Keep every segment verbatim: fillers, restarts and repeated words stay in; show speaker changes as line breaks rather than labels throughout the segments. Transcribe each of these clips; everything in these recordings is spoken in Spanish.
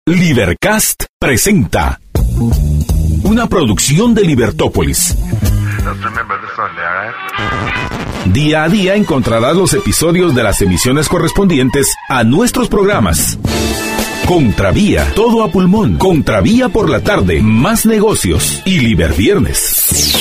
Libercast presenta una producción de Libertópolis. Día a día encontrarás los episodios de las emisiones correspondientes a nuestros programas. Contravía, todo a pulmón. Contravía por la tarde, más negocios y Liberviernes.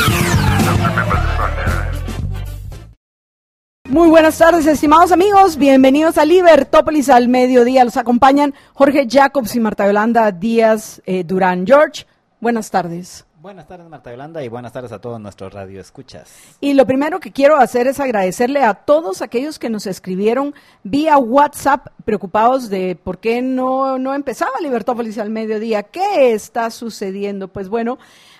Muy buenas tardes, estimados amigos. Bienvenidos a Libertópolis al mediodía. Los acompañan Jorge Jacobs y Marta Yolanda Díaz eh, Durán. George, buenas tardes.
Buenas tardes, Marta Yolanda, y buenas tardes a todos nuestros radioescuchas.
Y lo primero que quiero hacer es agradecerle a todos aquellos que nos escribieron vía WhatsApp preocupados de por qué no, no empezaba Libertópolis al mediodía. ¿Qué está sucediendo? Pues bueno,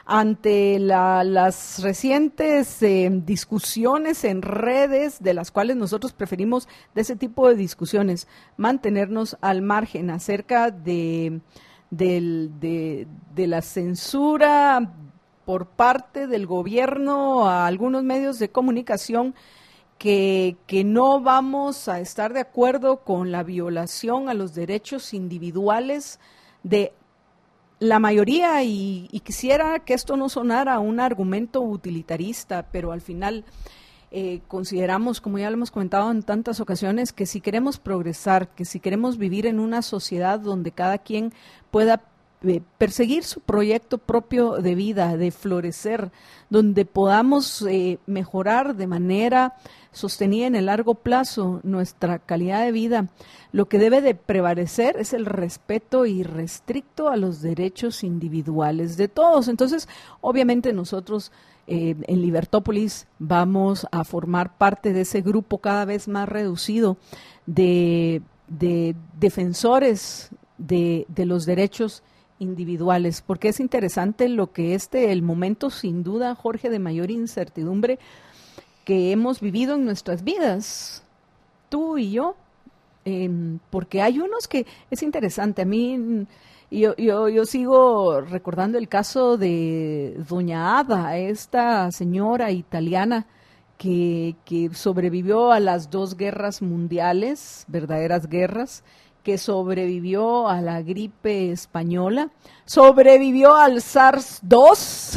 ante la, las recientes eh, discusiones en redes, de las cuales nosotros preferimos de ese tipo de discusiones mantenernos al margen acerca de... Del, de, de la censura por parte del gobierno a algunos medios de comunicación, que, que no vamos a estar de acuerdo con la violación a los derechos individuales de la mayoría, y, y quisiera que esto no sonara un argumento utilitarista, pero al final eh, consideramos, como ya lo hemos comentado en tantas ocasiones, que si queremos progresar, que si queremos vivir en una sociedad donde cada quien pueda eh, perseguir su proyecto propio de vida, de florecer, donde podamos eh, mejorar de manera sostenida en el largo plazo nuestra calidad de vida, lo que debe de prevalecer es el respeto irrestricto a los derechos individuales de todos. Entonces, obviamente nosotros eh, en Libertópolis vamos a formar parte de ese grupo cada vez más reducido de, de defensores de, de los derechos individuales, porque es interesante lo que este, el momento sin duda, Jorge, de mayor incertidumbre que hemos vivido en nuestras vidas, tú y yo, eh, porque hay unos que es interesante. A mí, yo, yo, yo sigo recordando el caso de doña Ada, esta señora italiana que, que sobrevivió a las dos guerras mundiales, verdaderas guerras, que sobrevivió a la gripe española, sobrevivió al SARS dos,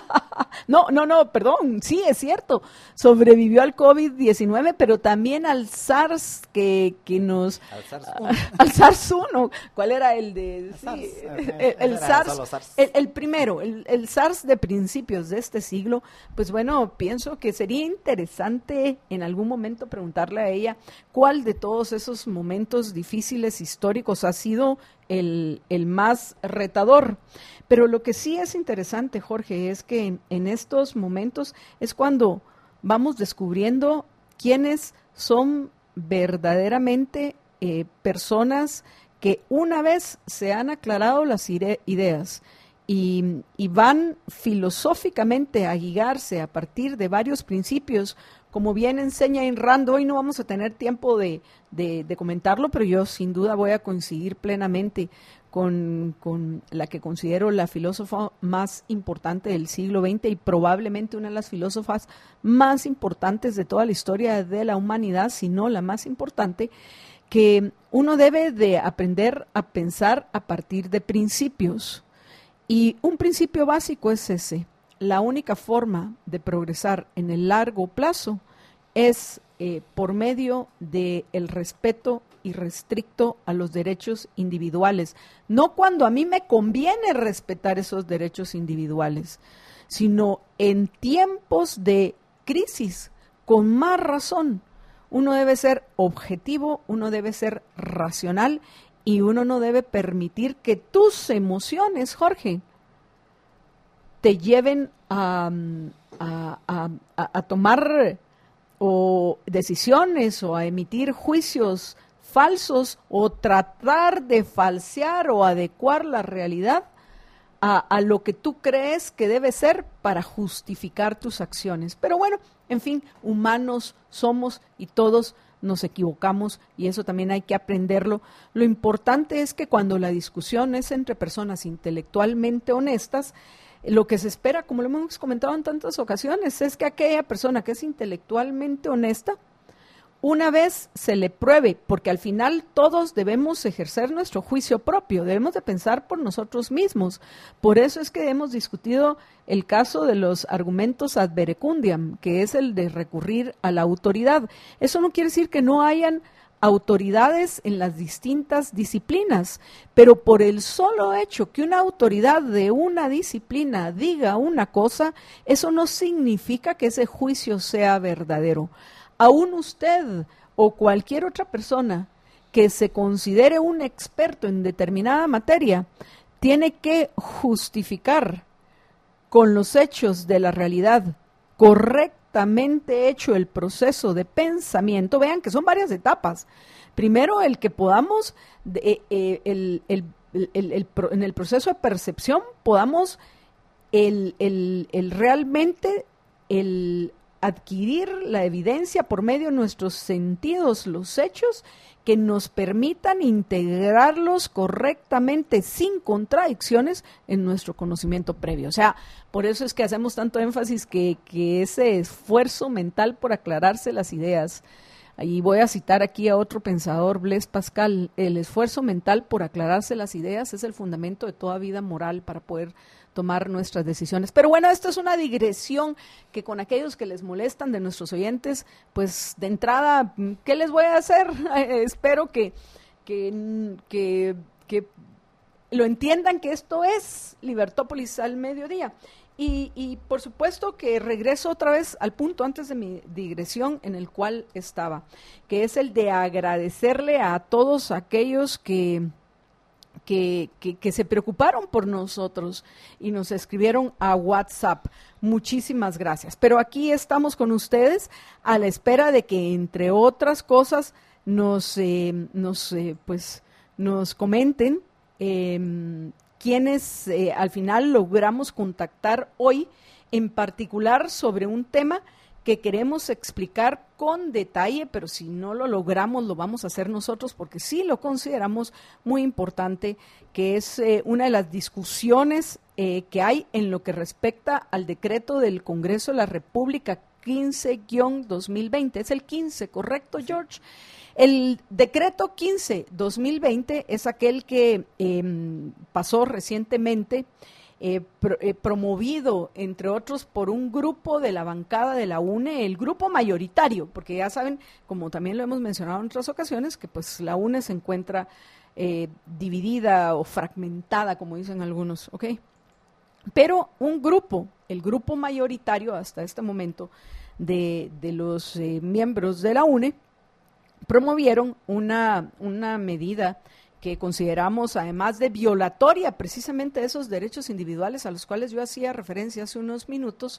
no, no, no, perdón, sí, es cierto, sobrevivió al COVID diecinueve, pero también al SARS que, que nos... Al SARS uno. Al SARS uno, ¿cuál era el de...? El sí, SARS, el, el, SARS, SARS. El, el primero, el, el SARS de principios de este siglo. Pues bueno, pienso que sería interesante en algún momento preguntarle a ella cuál de todos esos momentos difíciles históricos ha sido el, el más retador. Pero lo que sí es interesante, Jorge, es que en, en estos momentos es cuando vamos descubriendo quiénes son verdaderamente eh, personas que una vez se han aclarado las ide- ideas y, y van filosóficamente a guiarse a partir de varios principios, como bien enseña Ayn Rand. Hoy no vamos a tener tiempo de, de, de comentarlo, pero yo sin duda voy a coincidir plenamente con, con la que considero la filósofa más importante del siglo veinte y probablemente una de las filósofas más importantes de toda la historia de la humanidad, si no la más importante, que uno debe de aprender a pensar a partir de principios. Y un principio básico es ese: la única forma de progresar en el largo plazo es eh, por medio del respeto irrestricto a los derechos individuales. No cuando a mí me conviene respetar esos derechos individuales, sino en tiempos de crisis, con más razón. Uno debe ser objetivo, uno debe ser racional y uno no debe permitir que tus emociones, Jorge, te lleven a, a, a, a tomar o decisiones o a emitir juicios falsos o tratar de falsear o adecuar la realidad a, a lo que tú crees que debe ser para justificar tus acciones. Pero bueno, en fin, humanos somos y todos nos equivocamos y eso también hay que aprenderlo. Lo importante es que cuando la discusión es entre personas intelectualmente honestas, lo que se espera, como lo hemos comentado en tantas ocasiones, es que aquella persona que es intelectualmente honesta una vez se le pruebe, porque al final todos debemos ejercer nuestro juicio propio, debemos de pensar por nosotros mismos. Por eso es que hemos discutido el caso de los argumentos ad verecundiam, que es el de recurrir a la autoridad. Eso no quiere decir que no hayan autoridades en las distintas disciplinas, pero por el solo hecho que una autoridad de una disciplina diga una cosa, eso no significa que ese juicio sea verdadero. Aún usted o cualquier otra persona que se considere un experto en determinada materia tiene que justificar con los hechos de la realidad correctamente hecho el proceso de pensamiento. Vean que son varias etapas. Primero, el que podamos, eh, eh, el, el, el, el, el, en el proceso de percepción, podamos el, el, el realmente el adquirir la evidencia por medio de nuestros sentidos, los hechos, que nos permitan integrarlos correctamente, sin contradicciones, en nuestro conocimiento previo. O sea, por eso es que hacemos tanto énfasis que, que ese esfuerzo mental por aclararse las ideas, y voy a citar aquí a otro pensador, Blaise Pascal, el esfuerzo mental por aclararse las ideas es el fundamento de toda vida moral para poder tomar nuestras decisiones. Pero bueno, esto es una digresión que con aquellos que les molestan de nuestros oyentes, pues de entrada, ¿qué les voy a hacer? Eh, espero que, que, que, que lo entiendan, que esto es Libertópolis al mediodía. Y, y por supuesto que regreso otra vez al punto antes de mi digresión en el cual estaba, que es el de agradecerle a todos aquellos que Que, que, que se preocuparon por nosotros y nos escribieron a WhatsApp. Muchísimas gracias. Pero aquí estamos con ustedes a la espera de que, entre otras cosas, nos, eh, nos, eh, pues, nos comenten eh, quienes eh, al final logramos contactar hoy, en particular sobre un tema que queremos explicar con detalle, pero si no lo logramos, lo vamos a hacer nosotros, porque sí lo consideramos muy importante, que es eh, una de las discusiones eh, que hay en lo que respecta al decreto del Congreso de la República quince guión dos mil veinte. Es el quince, ¿correcto, George? El decreto quince guión dos mil veinte es aquel que eh, pasó recientemente, Eh, pro, eh, promovido, entre otros, por un grupo de la bancada de la U N E, el grupo mayoritario, porque ya saben, como también lo hemos mencionado en otras ocasiones, que pues la U N E se encuentra eh, dividida o fragmentada, como dicen algunos, ¿ok? Pero un grupo, el grupo mayoritario hasta este momento de, de los eh, miembros de la U N E, promovieron una, una medida que consideramos, además de violatoria precisamente de esos derechos individuales a los cuales yo hacía referencia hace unos minutos,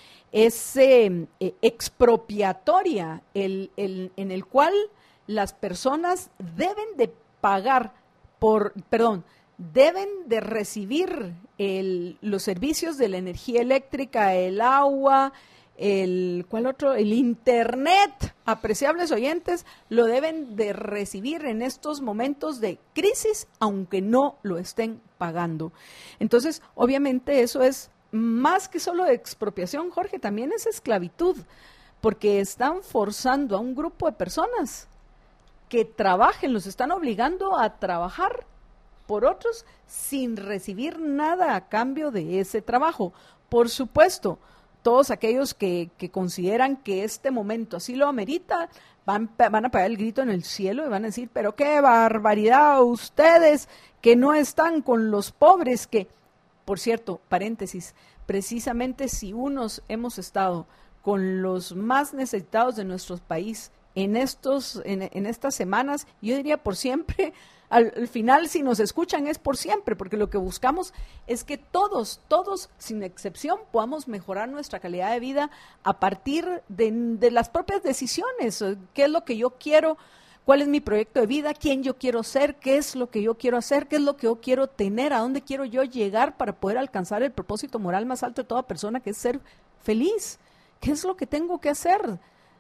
es eh, eh, expropiatoria, el, el, en el cual las personas deben de pagar por, perdón, deben de recibir el, los servicios de la energía eléctrica, el agua, el, ¿cuál otro? El internet, apreciables oyentes, lo deben de recibir en estos momentos de crisis, aunque no lo estén pagando. Entonces, obviamente eso es más que solo expropiación, Jorge, también es esclavitud, porque están forzando a un grupo de personas que trabajen, los están obligando a trabajar por otros sin recibir nada a cambio de ese trabajo. Por supuesto, todos aquellos que, que consideran que este momento así lo amerita, van, van a pegar el grito en el cielo y van a decir, pero qué barbaridad, ustedes que no están con los pobres, que, por cierto, paréntesis, precisamente si unos hemos estado con los más necesitados de nuestro país en, estos, en, en estas semanas, yo diría por siempre. Al, al final, si nos escuchan, es por siempre, porque lo que buscamos es que todos, todos, sin excepción, podamos mejorar nuestra calidad de vida a partir de, de las propias decisiones. ¿Qué es lo que yo quiero? ¿Cuál es mi proyecto de vida? ¿Quién yo quiero ser? ¿Qué es lo que yo quiero hacer? ¿Qué es lo que yo quiero tener? ¿A dónde quiero yo llegar para poder alcanzar el propósito moral más alto de toda persona, que es ser feliz? ¿Qué es lo que tengo que hacer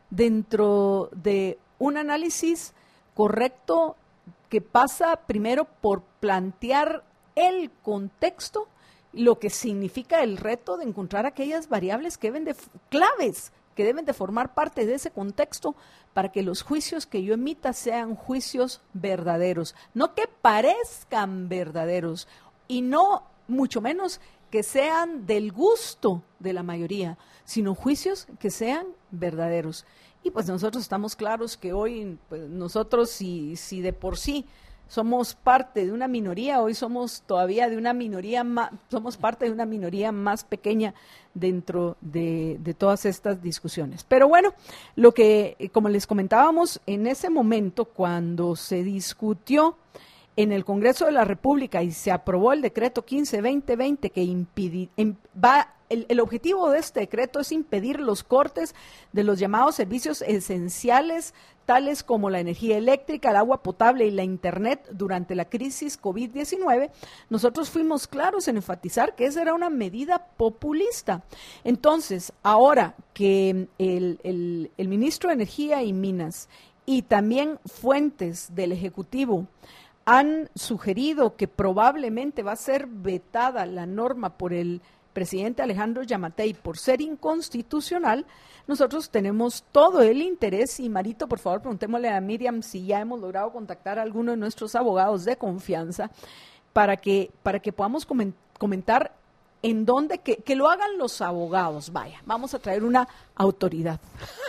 dentro de un análisis correcto que pasa primero por plantear el contexto, lo que significa el reto de encontrar aquellas variables que deben de, claves, que deben de formar parte de ese contexto para que los juicios que yo emita sean juicios verdaderos, no que parezcan verdaderos y no mucho menos que sean del gusto de la mayoría, sino juicios que sean verdaderos. Y pues nosotros estamos claros que hoy, pues nosotros si, si de por sí somos parte de una minoría, hoy somos todavía de una minoría más, somos parte de una minoría más pequeña dentro de, de todas estas discusiones. Pero bueno, lo que, como les comentábamos, en ese momento cuando se discutió en el Congreso de la República y se aprobó el decreto quince veinte veinte que impidi, im, va, el, el objetivo de este decreto es impedir los cortes de los llamados servicios esenciales, tales como la energía eléctrica, el agua potable y la internet durante la crisis COVID diecinueve, nosotros fuimos claros en enfatizar que esa era una medida populista. Entonces, ahora que el, el, el ministro de Energía y Minas y también fuentes del Ejecutivo han sugerido que probablemente va a ser vetada la norma por el presidente Alejandro Yamatei por ser inconstitucional, nosotros tenemos todo el interés, y Marito, por favor, preguntémosle a Miriam si ya hemos logrado contactar a alguno de nuestros abogados de confianza para que, para que podamos comentar en dónde, que, que lo hagan los abogados, vaya, vamos a traer una autoridad,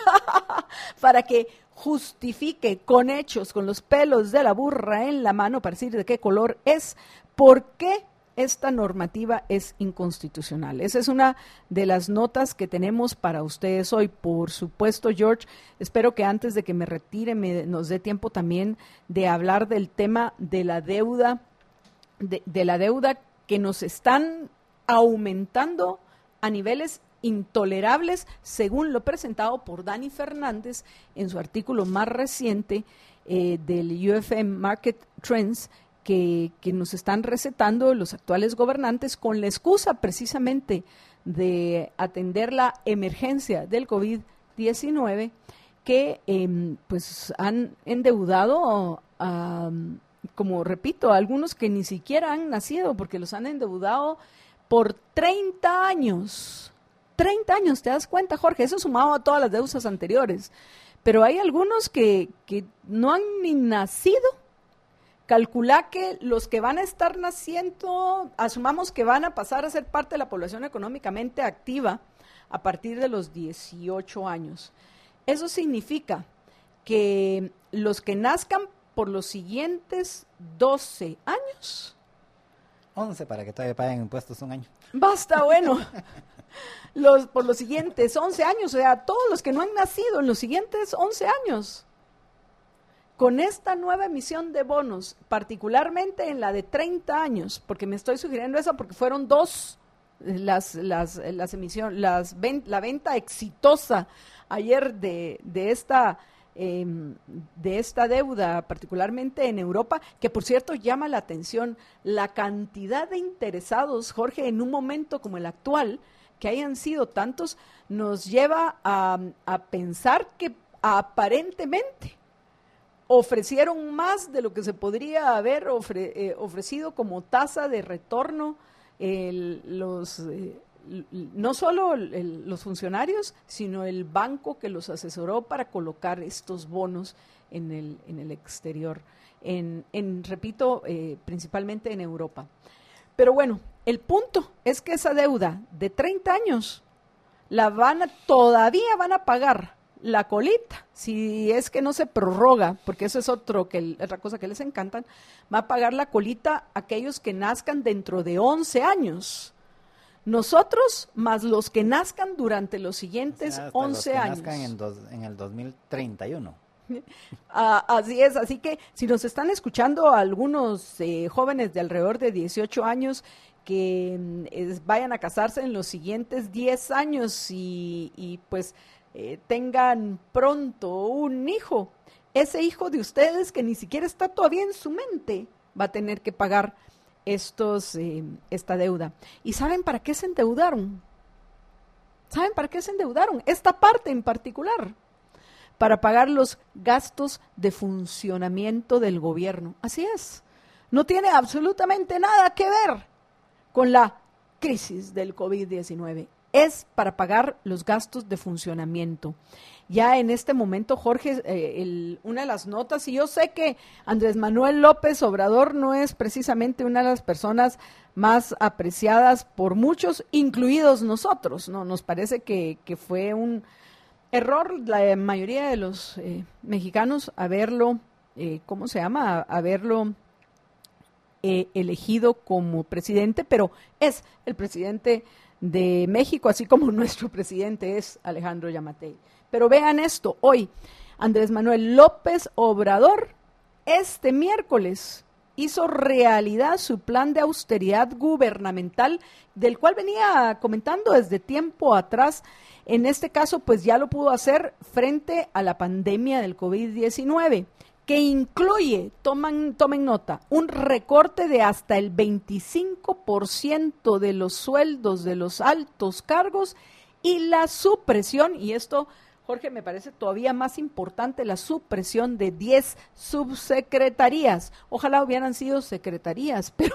para que justifique con hechos, con los pelos de la burra en la mano para decir de qué color es, por qué esta normativa es inconstitucional. Esa es una de las notas que tenemos para ustedes hoy. Por supuesto, George, espero que antes de que me retire me, nos dé tiempo también de hablar del tema de la deuda, de, de la deuda que nos están aumentando a niveles intolerables, según lo presentado por Dani Fernández en su artículo más reciente eh, del U F M Market Trends, que, que nos están recetando los actuales gobernantes con la excusa precisamente de atender la emergencia del COVID diecinueve, que eh, pues han endeudado a, como repito, a algunos que ni siquiera han nacido, porque los han endeudado por treinta años. treinta años, ¿te das cuenta, Jorge? Eso sumado a todas las deudas anteriores. Pero hay algunos que, que no han ni nacido. Calcula que los que van a estar naciendo, asumamos que van a pasar a ser parte de la población económicamente activa a partir de los dieciocho años. Eso significa que los que nazcan por los siguientes doce años.
once para que todavía paguen impuestos un año.
Basta, bueno. Los, por los siguientes once años, o sea, todos los que no han nacido en los siguientes once años. Con esta nueva emisión de bonos, particularmente en la de treinta años, porque me estoy sugiriendo eso porque fueron dos las, las, las emisiones, las ven, la venta exitosa ayer de, de esta eh, de esta deuda, particularmente en Europa, que por cierto llama la atención la cantidad de interesados, Jorge, en un momento como el actual, que hayan sido tantos, nos lleva a, a pensar que aparentemente ofrecieron más de lo que se podría haber ofre, eh, ofrecido como tasa de retorno el, los, eh, no solo el, el, los funcionarios, sino el banco que los asesoró para colocar estos bonos en el, en el exterior, en, en repito, eh, principalmente en Europa. Pero bueno, el punto es que esa deuda de treinta años la van a, todavía van a pagar la colita, si es que no se prorroga, porque eso es otro que otra cosa que les encantan, va a pagar la colita aquellos que nazcan dentro de once años. Nosotros, más los que nazcan durante los siguientes o sea, once
los que
años.
Nazcan en, dos, en el dos mil treinta y uno.
Ah, así es, así que si nos están escuchando algunos eh, jóvenes de alrededor de dieciocho años que eh, vayan a casarse en los siguientes diez años y, y pues eh, tengan pronto un hijo, ese hijo de ustedes que ni siquiera está todavía en su mente va a tener que pagar estos eh, esta deuda. ¿Y saben para qué se endeudaron? ¿Saben para qué se endeudaron? Esta parte en particular, para pagar los gastos de funcionamiento del gobierno. Así es, no tiene absolutamente nada que ver con la crisis del COVID diecinueve. es para pagar los gastos de funcionamiento. Ya en este momento, Jorge, eh, el, una de las notas, y yo sé que Andrés Manuel López Obrador no es precisamente una de las personas más apreciadas por muchos, incluidos nosotros, ¿no? Nos parece que, que fue un error la mayoría de los eh, mexicanos haberlo, eh, ¿cómo se llama? Haberlo eh, elegido como presidente, pero es el presidente de México, así como nuestro presidente es Alejandro Yamatei. Pero vean esto, hoy Andrés Manuel López Obrador este miércoles hizo realidad su plan de austeridad gubernamental, del cual venía comentando desde tiempo atrás. En este caso, pues ya lo pudo hacer frente a la pandemia del COVID diecinueve, que incluye, toman, tomen nota, un recorte de hasta el veinticinco por ciento de los sueldos de los altos cargos y la supresión, y esto, Jorge, me parece todavía más importante, la supresión de diez subsecretarías. Ojalá hubieran sido secretarías, pero,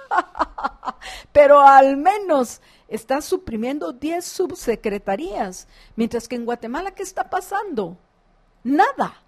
pero al menos está suprimiendo diez subsecretarías. Mientras que en Guatemala, ¿qué está pasando? Nada,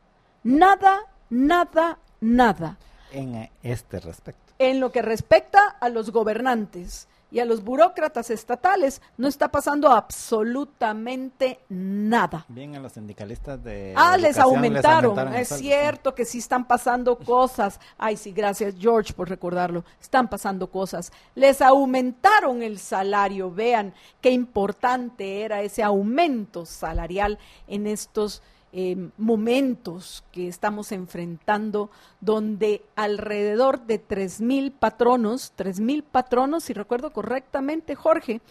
nada, nada, nada.
En este respecto.
En lo que respecta a los gobernantes y a los burócratas estatales, no está pasando absolutamente nada.
Bien, a los sindicalistas de
Ah, les aumentaron,
les aumentaron
es
sueldo,
cierto sí. Que sí están pasando cosas. Ay, sí, gracias George por recordarlo. Están pasando cosas. Les aumentaron el salario. Vean qué importante era ese aumento salarial en estos Eh, momentos que estamos enfrentando, donde alrededor de tres mil patronos, tres mil patronos, si recuerdo correctamente, Jorge,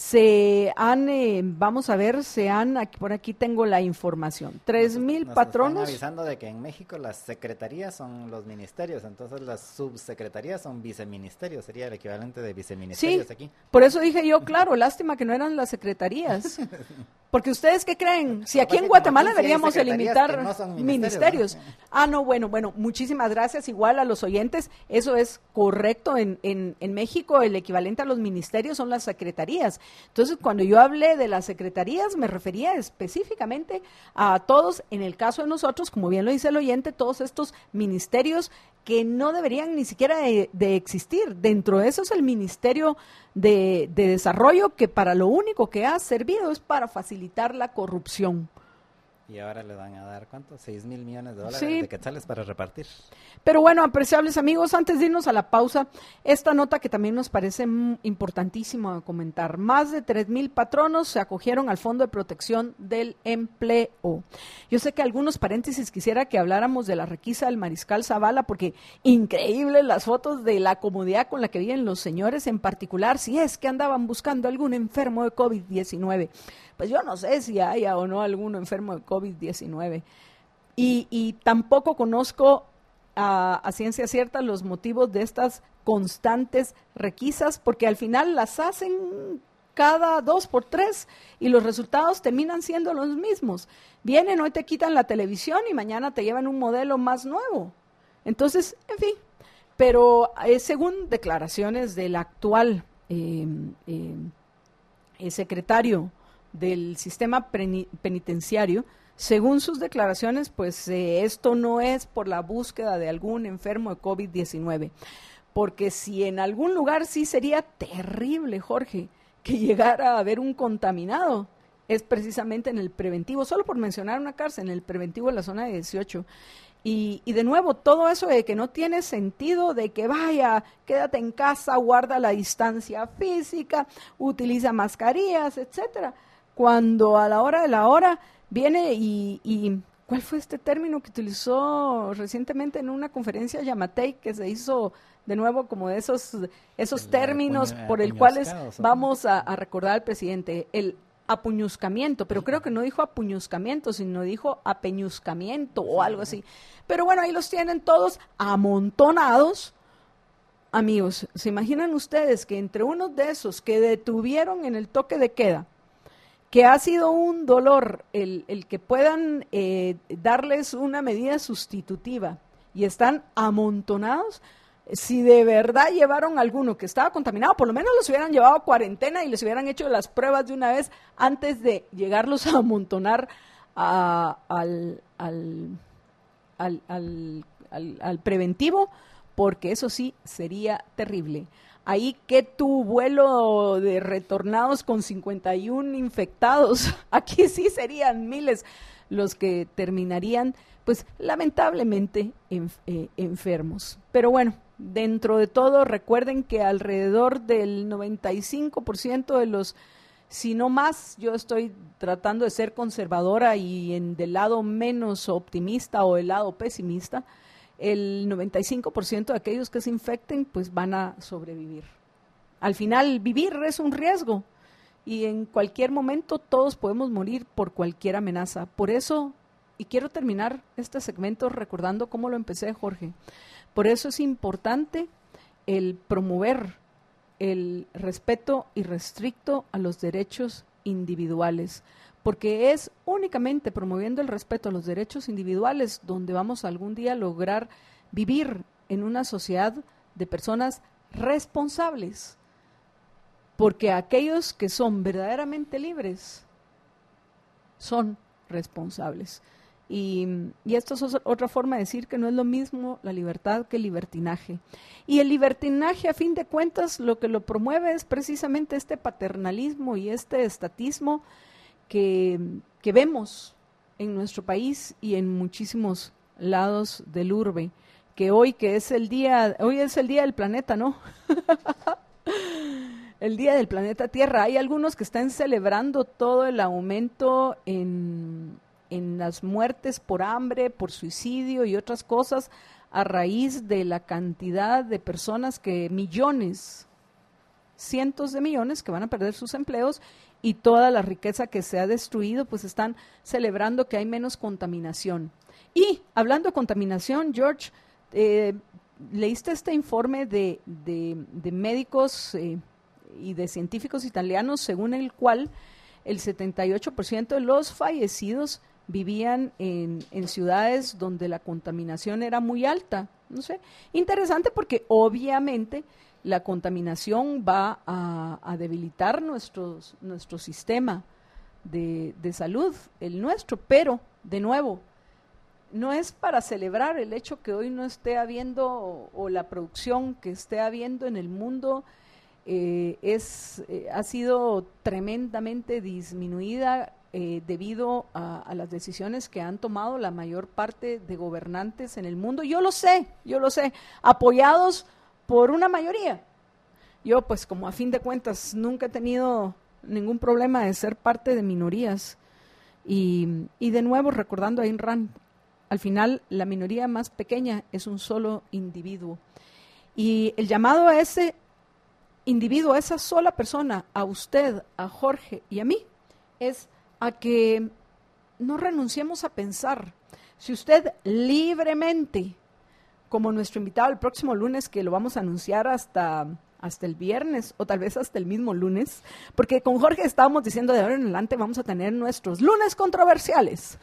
se han, eh, vamos a ver, se han, aquí, por aquí tengo la información, tres mil patronos.
Están avisando de que en México las secretarías son los ministerios, entonces las subsecretarías son viceministerios, sería el equivalente de viceministerios
sí,
aquí.
Por eso dije yo, claro, lástima que no eran las secretarías. Porque ustedes, ¿qué creen? Si aquí en Guatemala deberíamos eliminar no ministerios. ministerios. ¿no? Ah, no, bueno, bueno, muchísimas gracias igual a los oyentes. Eso es correcto. En, en, en México el equivalente a los ministerios son las secretarías. Entonces, cuando yo hablé de las secretarías, me refería específicamente a todos, en el caso de nosotros, como bien lo dice el oyente, todos estos ministerios que no deberían ni siquiera de, de existir. Dentro de eso es el Ministerio de, de Desarrollo, que para lo único que ha servido es para facilitar la corrupción.
Y ahora le van a dar, ¿cuánto? Seis mil millones de dólares
sí.
de quetzales para repartir.
Pero bueno, apreciables amigos, antes de irnos a la pausa, esta nota que también nos parece importantísima comentar. Más de tres mil patronos se acogieron al Fondo de Protección del Empleo. Yo sé que algunos paréntesis quisiera que habláramos de la requisa del Mariscal Zavala, porque increíbles las fotos de la comodidad con la que viven los señores, en particular si es que andaban buscando algún enfermo de COVID diecinueve. Pues yo no sé si haya o no alguno enfermo de COVID diecinueve. Y, y tampoco conozco a, a ciencia cierta los motivos de estas constantes requisas, porque al final las hacen cada dos por tres y los resultados terminan siendo los mismos. Vienen, hoy te quitan la televisión y mañana te llevan un modelo más nuevo. Entonces, en fin, pero eh, según declaraciones del actual eh, eh, eh, secretario del sistema penitenciario, según sus declaraciones, pues eh, esto no es por la búsqueda de algún enfermo de COVID diecinueve, porque si en algún lugar sí sería terrible, Jorge, que llegara a haber un contaminado, es precisamente en el preventivo, solo por mencionar una cárcel, en el preventivo de la zona de dieciocho. Y, y de nuevo, todo eso de que no tiene sentido, de que vaya, quédate en casa, guarda la distancia física, utiliza mascarillas, etcétera. Cuando a la hora de la hora viene y, y ¿cuál fue este término que utilizó recientemente en una conferencia Yamatei, que se hizo de nuevo como de esos, esos el términos apuño, por el cuales vamos a, a recordar al presidente? El apuñuscamiento, pero creo que no dijo apuñuscamiento, sino dijo apeñuscamiento o algo así. Pero bueno, ahí los tienen todos amontonados. Amigos, ¿se imaginan ustedes que entre unos de esos que detuvieron en el toque de queda, que ha sido un dolor el, el que puedan eh, darles una medida sustitutiva y están amontonados? si de verdad llevaron alguno que estaba contaminado, por lo menos los hubieran llevado a cuarentena y les hubieran hecho las pruebas de una vez antes de llegarlos a amontonar a, al, al, al, al, al, al preventivo, porque eso sí sería terrible. Ahí que tu vuelo de retornados con cincuenta y uno infectados, aquí sí serían miles los que terminarían, pues lamentablemente en, eh, enfermos. Pero bueno, dentro de todo, recuerden que alrededor del noventa y cinco por ciento de los, si no más, yo estoy tratando de ser conservadora y en del lado menos optimista o del lado pesimista, el noventa y cinco por ciento de aquellos que se infecten pues van a sobrevivir. Al final, vivir es un riesgo y en cualquier momento todos podemos morir por cualquier amenaza. Por eso, y quiero terminar este segmento recordando cómo lo empecé, Jorge, por eso es importante el promover el respeto irrestricto a los derechos individuales, porque es únicamente promoviendo el respeto a los derechos individuales donde vamos a algún día lograr vivir en una sociedad de personas responsables, porque aquellos que son verdaderamente libres son responsables. Y, y esto es otra forma de decir que no es lo mismo la libertad que el libertinaje. Y el libertinaje, a fin de cuentas, lo que lo promueve es precisamente este paternalismo y este estatismo que, que vemos en nuestro país y en muchísimos lados del urbe, que hoy que es el día, hoy es el día del planeta, ¿no? El día del planeta Tierra. Hay algunos que están celebrando todo el aumento en, en las muertes por hambre, por suicidio y otras cosas a raíz de la cantidad de personas que, millones, cientos de millones que van a perder sus empleos y toda la riqueza que se ha destruido, pues están celebrando que hay menos contaminación. Y hablando de contaminación, George, eh, ¿leíste este informe de, de, de médicos eh, y de científicos italianos según el cual el setenta y ocho por ciento de los fallecidos vivían en, en ciudades donde la contaminación era muy alta? No sé, interesante porque obviamente la contaminación va a, a debilitar nuestros, nuestro sistema de, de salud, el nuestro, pero de nuevo, no es para celebrar el hecho que hoy no esté habiendo o, o la producción que esté habiendo en el mundo eh, es eh, ha sido tremendamente disminuida eh, debido a, a las decisiones que han tomado la mayor parte de gobernantes en el mundo. Yo lo sé, yo lo sé, apoyados por una mayoría. Yo, pues, como a fin de cuentas nunca he tenido ningún problema de ser parte de minorías. Y, y de nuevo, recordando a Ayn Rand, al final la minoría más pequeña es un solo individuo. Y el llamado a ese individuo, a esa sola persona, a usted, a Jorge y a mí, es a que no renunciemos a pensar. Si usted libremente, como nuestro invitado el próximo lunes, que lo vamos a anunciar hasta, hasta el viernes o tal vez hasta el mismo lunes, porque con Jorge estábamos diciendo de ahora en adelante vamos a tener nuestros lunes controversiales.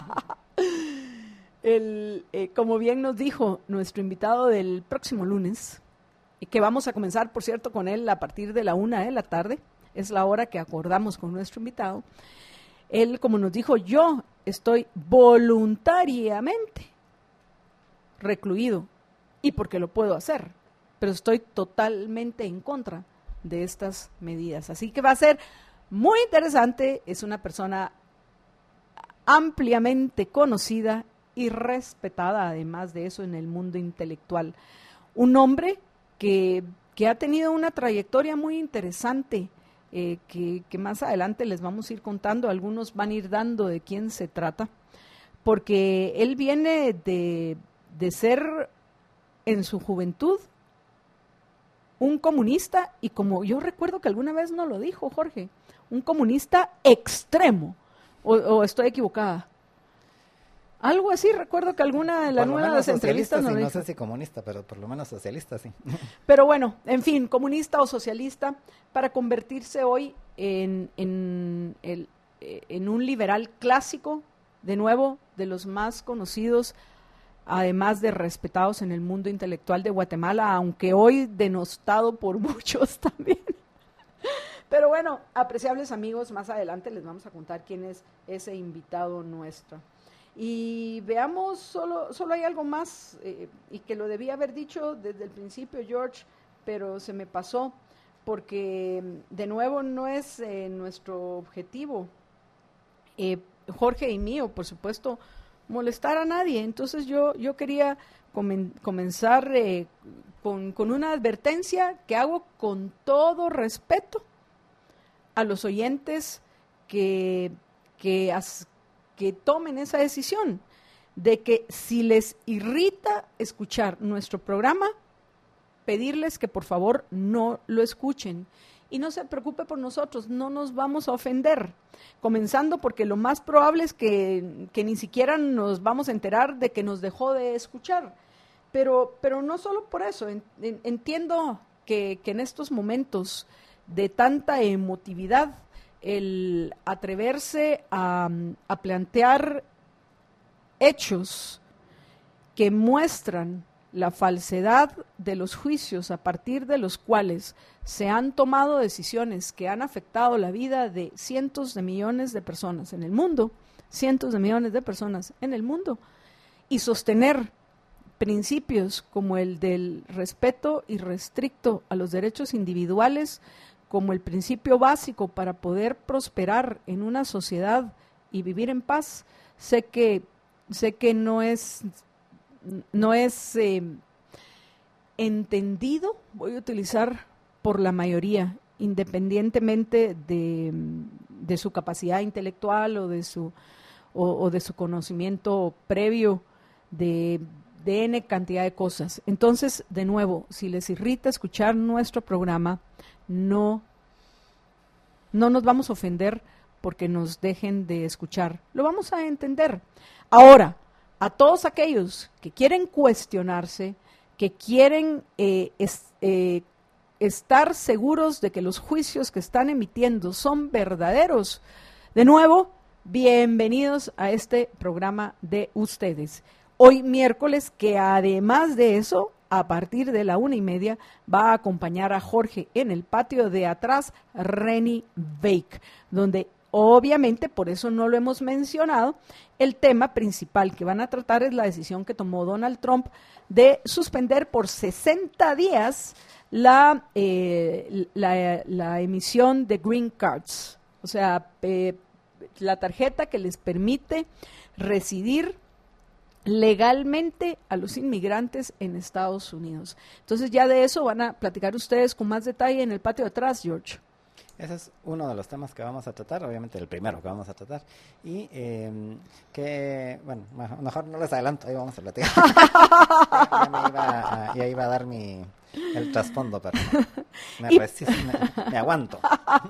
el, eh, como bien nos dijo nuestro invitado del próximo lunes, y que vamos a comenzar, por cierto, con él a partir de la una de la tarde, es la hora que acordamos con nuestro invitado. Él, como nos dijo, yo estoy voluntariamente recluido y porque lo puedo hacer, pero estoy totalmente en contra de estas medidas. Así que va a ser muy interesante. Es una persona ampliamente conocida y respetada, además de eso, en el mundo intelectual. Un hombre que, que ha tenido una trayectoria muy interesante, eh, que, que más adelante les vamos a ir contando. Algunos van a ir dando de quién se trata, porque él viene de, de ser en su juventud un comunista, y como yo recuerdo que alguna vez nos lo dijo Jorge, un comunista extremo, o, o estoy equivocada. Algo así, recuerdo que alguna de las nuevas entrevistas nos
sí,
lo
no
dijo.
sé si comunista, pero por lo menos socialista, sí.
Pero bueno, en fin, comunista o socialista, para convertirse hoy en, en, el, en un liberal clásico, de nuevo, de los más conocidos además de respetados en el mundo intelectual de Guatemala, aunque hoy denostado por muchos también. Pero bueno, apreciables amigos, más adelante les vamos a contar quién es ese invitado nuestro. Y veamos, solo, solo hay algo más, eh, y que lo debía haber dicho desde el principio, George, pero se me pasó, porque de nuevo no es eh, nuestro objetivo, eh, Jorge y mío, por supuesto, molestar a nadie. Entonces yo, yo quería comen, comenzar eh, con, con una advertencia que hago con todo respeto a los oyentes que, que, as, que tomen esa decisión, de que si les irrita escuchar nuestro programa, pedirles que por favor no lo escuchen. Y no se preocupe por nosotros, no nos vamos a ofender, comenzando porque lo más probable es que, que ni siquiera nos vamos a enterar de que nos dejó de escuchar. Pero, pero no solo por eso, en, en, entiendo que, que en estos momentos de tanta emotividad, el atreverse a, a plantear hechos que muestran la falsedad de los juicios a partir de los cuales se han tomado decisiones que han afectado la vida de cientos de millones de personas en el mundo, cientos de millones de personas en el mundo, y sostener principios como el del respeto irrestricto a los derechos individuales como el principio básico para poder prosperar en una sociedad y vivir en paz, sé que, sé que no es... no es eh, entendido, voy a utilizar por la mayoría, independientemente de, de su capacidad intelectual o de su, o, o de su conocimiento previo de, de N cantidad de cosas. Entonces, de nuevo, si les irrita escuchar nuestro programa, no, no nos vamos a ofender porque nos dejen de escuchar, lo vamos a entender. Ahora, a todos aquellos que quieren cuestionarse, que quieren eh, es, eh, estar seguros de que los juicios que están emitiendo son verdaderos, de nuevo, bienvenidos a este programa de ustedes. Hoy miércoles, que además de eso, a partir de la una y media, va a acompañar a Jorge en el patio de atrás, Reni Bake, donde obviamente, por eso no lo hemos mencionado, el tema principal que van a tratar es la decisión que tomó Donald Trump de suspender por sesenta días la, eh, la, la emisión de green cards, o sea, eh, la tarjeta que les permite residir legalmente a los inmigrantes en Estados Unidos. Entonces ya de eso van a platicar ustedes con más detalle en el patio de atrás, George.
Ese es uno de los temas que vamos a tratar, obviamente el primero que vamos a tratar. Y eh, que, bueno, mejor no les adelanto, ahí vamos a platicar. ya, me iba a, ya iba a dar mi el trasfondo, pero me,
y,
resisto, me, me aguanto.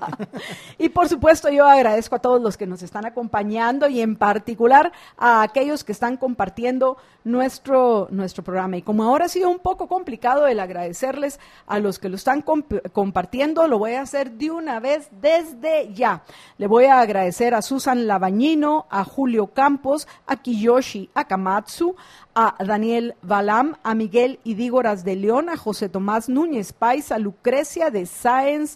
Y por supuesto yo agradezco a todos los que nos están acompañando y en particular a aquellos que están compartiendo nuestro, nuestro programa. Y como ahora ha sido un poco complicado el agradecerles a los que lo están comp- compartiendo, lo voy a hacer de una vez desde ya. Le voy a agradecer a Susan Labañino, a Julio Campos, a Kiyoshi Akamatsu, a Daniel Balam, a Miguel Idígoras de León, a José Tomás Núñez Pais, a Lucrecia de Sáenz,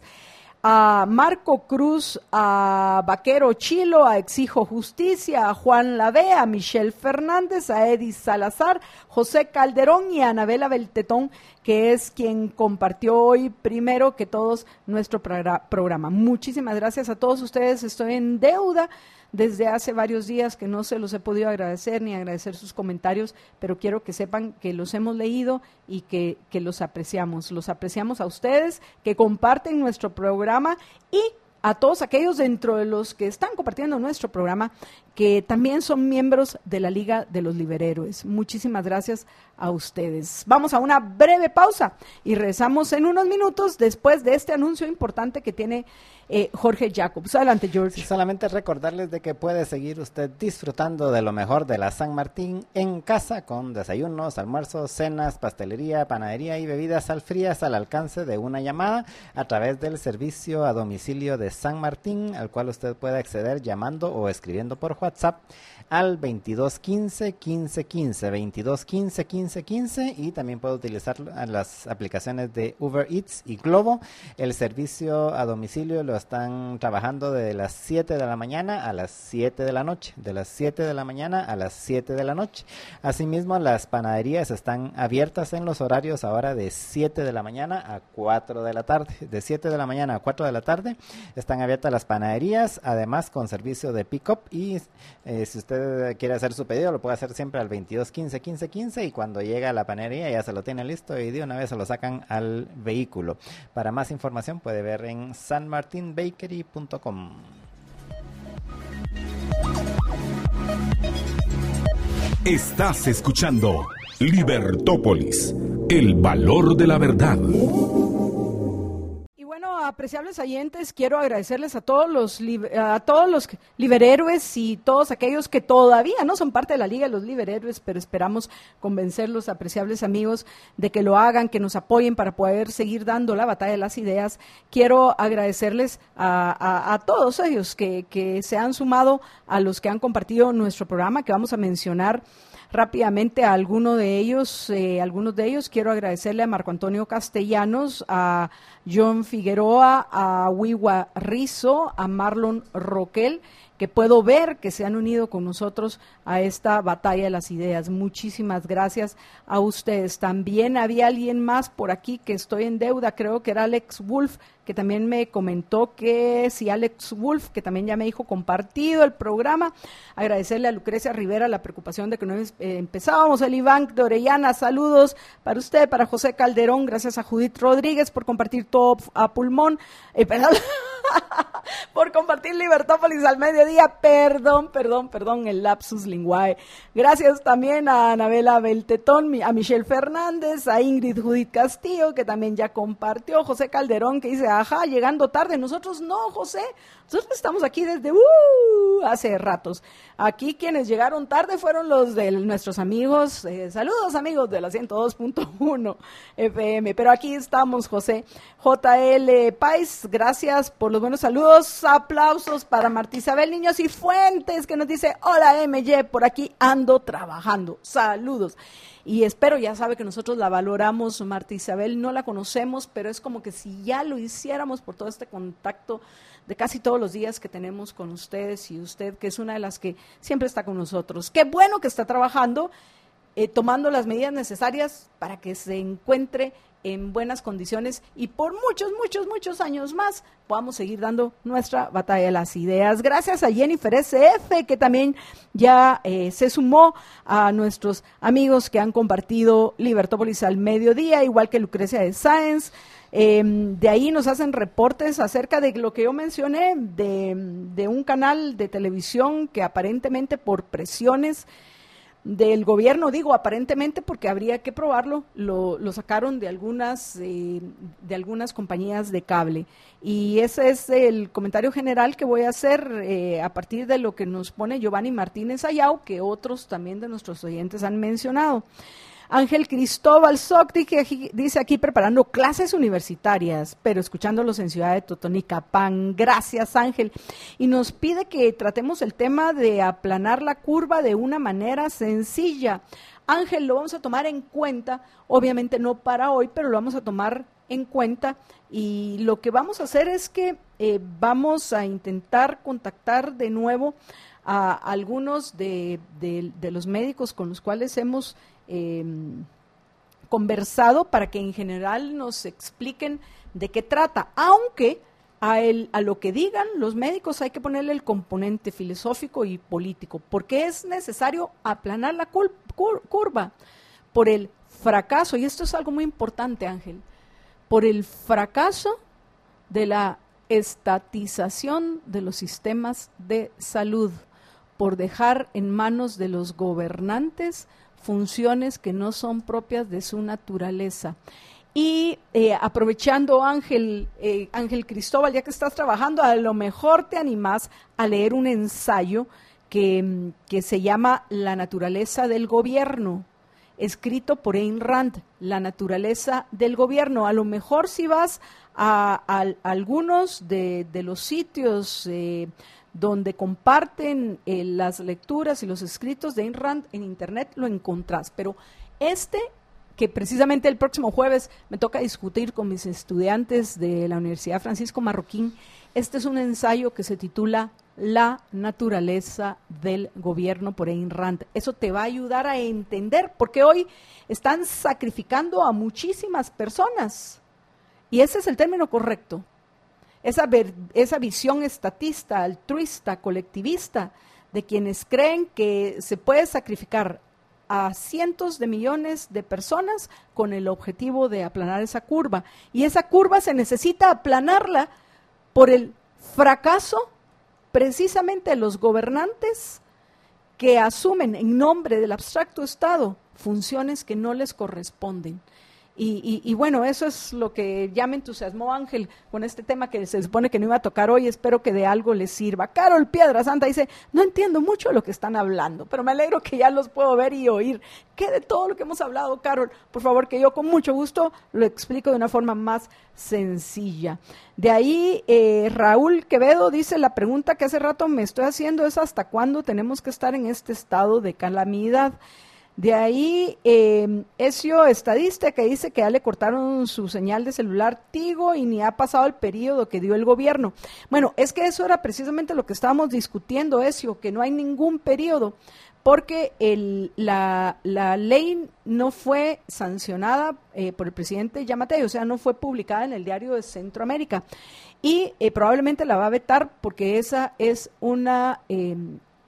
a Marco Cruz, a Vaquero Chilo, a Exijo Justicia, a Juan Lavé, a Michelle Fernández, a Edith Salazar, José Calderón y a Anabela Beltetón, que es quien compartió hoy primero que todos nuestro programa. Muchísimas gracias a todos ustedes, estoy en deuda desde hace varios días que no se los he podido agradecer ni agradecer sus comentarios, pero quiero que sepan que los hemos leído y que, que los apreciamos. Los apreciamos a ustedes que comparten nuestro programa y a todos aquellos dentro de los que están compartiendo nuestro programa que también son miembros de la Liga de los Liberhéroes. Muchísimas gracias a ustedes. Vamos a una breve pausa y regresamos en unos minutos después de este anuncio importante que tiene eh, Jorge Jacobs. Adelante, George.
Sí, solamente recordarles de que puede seguir usted disfrutando de lo mejor de la San Martín en casa con desayunos, almuerzos, cenas, pastelería, panadería y bebidas al frías al alcance de una llamada a través del servicio a domicilio de San Martín, al cual usted puede acceder llamando o escribiendo por WhatsApp WhatsApp al veintidós quince quince quince, veintidós quince quince quince, y también puede utilizar las aplicaciones de Uber Eats y Globo. El servicio a domicilio lo están trabajando de las siete de la mañana a las siete de la noche, de las siete de la mañana a las siete de la noche. Asimismo, las panaderías están abiertas en los horarios ahora de siete de la mañana a cuatro de la tarde. De siete de la mañana a cuatro de la tarde están abiertas las panaderías, además con servicio de pick-up, y eh, si usted quiere hacer su pedido, lo puede hacer siempre al veintidós quince quince quince, y cuando llega a la panadería ya se lo tiene listo y de una vez se lo sacan al vehículo. Para más información puede ver en san martin bakery punto com.
Estás escuchando Libertópolis, el valor de la verdad.
Apreciables oyentes, quiero agradecerles a todos los a todos los liberhéroes y todos aquellos que todavía no son parte de la Liga de los Liberhéroes, pero esperamos convencerlos, apreciables amigos, de que lo hagan, que nos apoyen para poder seguir dando la batalla de las ideas. Quiero agradecerles a, a, a todos ellos que, que se han sumado, a los que han compartido nuestro programa, que vamos a mencionar rápidamente a alguno de ellos, eh, algunos de ellos. Quiero agradecerle a Marco Antonio Castellanos, a John Figueroa, a Wiwa Rizo, a Marlon Roquel, que puedo ver que se han unido con nosotros a esta batalla de las ideas. Muchísimas gracias a ustedes. También había alguien más por aquí que estoy en deuda, creo que era Alex Wolf, que también me comentó que sí, Alex Wolf, que también ya me dijo compartido el programa. Agradecerle a Lucrecia Rivera la preocupación de que no eh, empezábamos. El Iván de Orellana, saludos para usted, para José Calderón, gracias a Judith Rodríguez por compartir todo a pulmón, eh, perdón, por compartir Libertópolis al mediodía, perdón, perdón, perdón, el lapsus linguae. Gracias también a Anabela Beltetón, a Michelle Fernández, a Ingrid Judith Castillo, que también ya compartió, José Calderón, que dice, ajá, llegando tarde. Nosotros no, José, nosotros estamos aquí desde uh, hace ratos. Aquí quienes llegaron tarde fueron los de nuestros amigos, eh, saludos amigos de la ciento dos punto uno F M, pero aquí estamos, José. J L Pais, gracias por los buenos saludos, aplausos para Marta Isabel Niños y Fuentes, que nos dice, hola M Y, por aquí ando trabajando, saludos. Y espero, ya sabe que nosotros la valoramos, Marta Isabel, no la conocemos, pero es como que si ya lo hiciéramos por todo este contacto de casi todos los días que tenemos con ustedes, y usted, que es una de las que siempre está con nosotros. Qué bueno que está trabajando, eh, tomando las medidas necesarias para que se encuentre en buenas condiciones y por muchos, muchos, muchos años más podamos seguir dando nuestra batalla de las ideas. Gracias a Jennifer S F, que también ya eh, se sumó a nuestros amigos que han compartido Libertópolis al mediodía, igual que Lucrecia de Sáenz. Eh, de ahí nos hacen reportes acerca de lo que yo mencioné, de, de un canal de televisión que aparentemente por presiones del gobierno, digo aparentemente porque habría que probarlo, lo, lo sacaron de algunas eh, de algunas compañías de cable, y ese es el comentario general que voy a hacer eh, a partir de lo que nos pone Giovanni Martínez Ayau, que otros también de nuestros oyentes han mencionado. Ángel Cristóbal Soc dice aquí, preparando clases universitarias, pero escuchándolos en Ciudad de Totonicapán. Gracias, Ángel. Y nos pide que tratemos el tema de aplanar la curva de una manera sencilla. Ángel, lo vamos a tomar en cuenta, obviamente no para hoy, pero lo vamos a tomar en cuenta, y lo que vamos a hacer es que eh, vamos a intentar contactar de nuevo a algunos de, de, de los médicos con los cuales hemos Eh, conversado, para que en general nos expliquen de qué trata, aunque a, el, a lo que digan los médicos hay que ponerle el componente filosófico y político, porque es necesario aplanar la cur, cur, curva por el fracaso, y esto es algo muy importante, Ángel, por el fracaso de la estatización de los sistemas de salud, por dejar en manos de los gobernantes funciones que no son propias de su naturaleza. Y eh, aprovechando, Ángel, eh, Ángel Cristóbal, ya que estás trabajando, a lo mejor te animas a leer un ensayo que, que se llama La naturaleza del gobierno, escrito por Ayn Rand, La naturaleza del gobierno. A lo mejor si vas a, a, a algunos de, de los sitios eh, donde comparten eh, las lecturas y los escritos de Ayn Rand en internet, lo encontrás. Pero este, que precisamente el próximo jueves me toca discutir con mis estudiantes de la Universidad Francisco Marroquín, este es un ensayo que se titula La naturaleza del gobierno por Ayn Rand. Eso te va a ayudar a entender, porque hoy están sacrificando a muchísimas personas, y ese es el término correcto. Esa, ver, esa visión estatista, altruista, colectivista, de quienes creen que se puede sacrificar a cientos de millones de personas con el objetivo de aplanar esa curva. Y esa curva se necesita aplanarla por el fracaso precisamente de los gobernantes que asumen en nombre del abstracto Estado funciones que no les corresponden. Y, y, y bueno, eso es lo que ya me entusiasmó Ángel con este tema que se supone que no iba a tocar hoy. Espero que de algo les sirva. Carol Piedra Santa dice, no entiendo mucho de lo que están hablando, pero me alegro que ya los puedo ver y oír. ¿Qué de todo lo que hemos hablado, Carol? Por favor, que yo con mucho gusto lo explico de una forma más sencilla. De ahí, eh, Raúl Quevedo dice, la pregunta que hace rato me estoy haciendo es ¿hasta cuándo tenemos que estar en este estado de calamidad? De ahí, eh, Ezio Estadista, que dice que ya le cortaron su señal de celular Tigo y ni ha pasado el periodo que dio el gobierno. Bueno, es que eso era precisamente lo que estábamos discutiendo, Ezio, que no hay ningún periodo, porque el, la, la ley no fue sancionada eh, por el presidente Yamatei, o sea, no fue publicada en el Diario de Centroamérica, y eh, probablemente la va a vetar porque esa es una... Eh,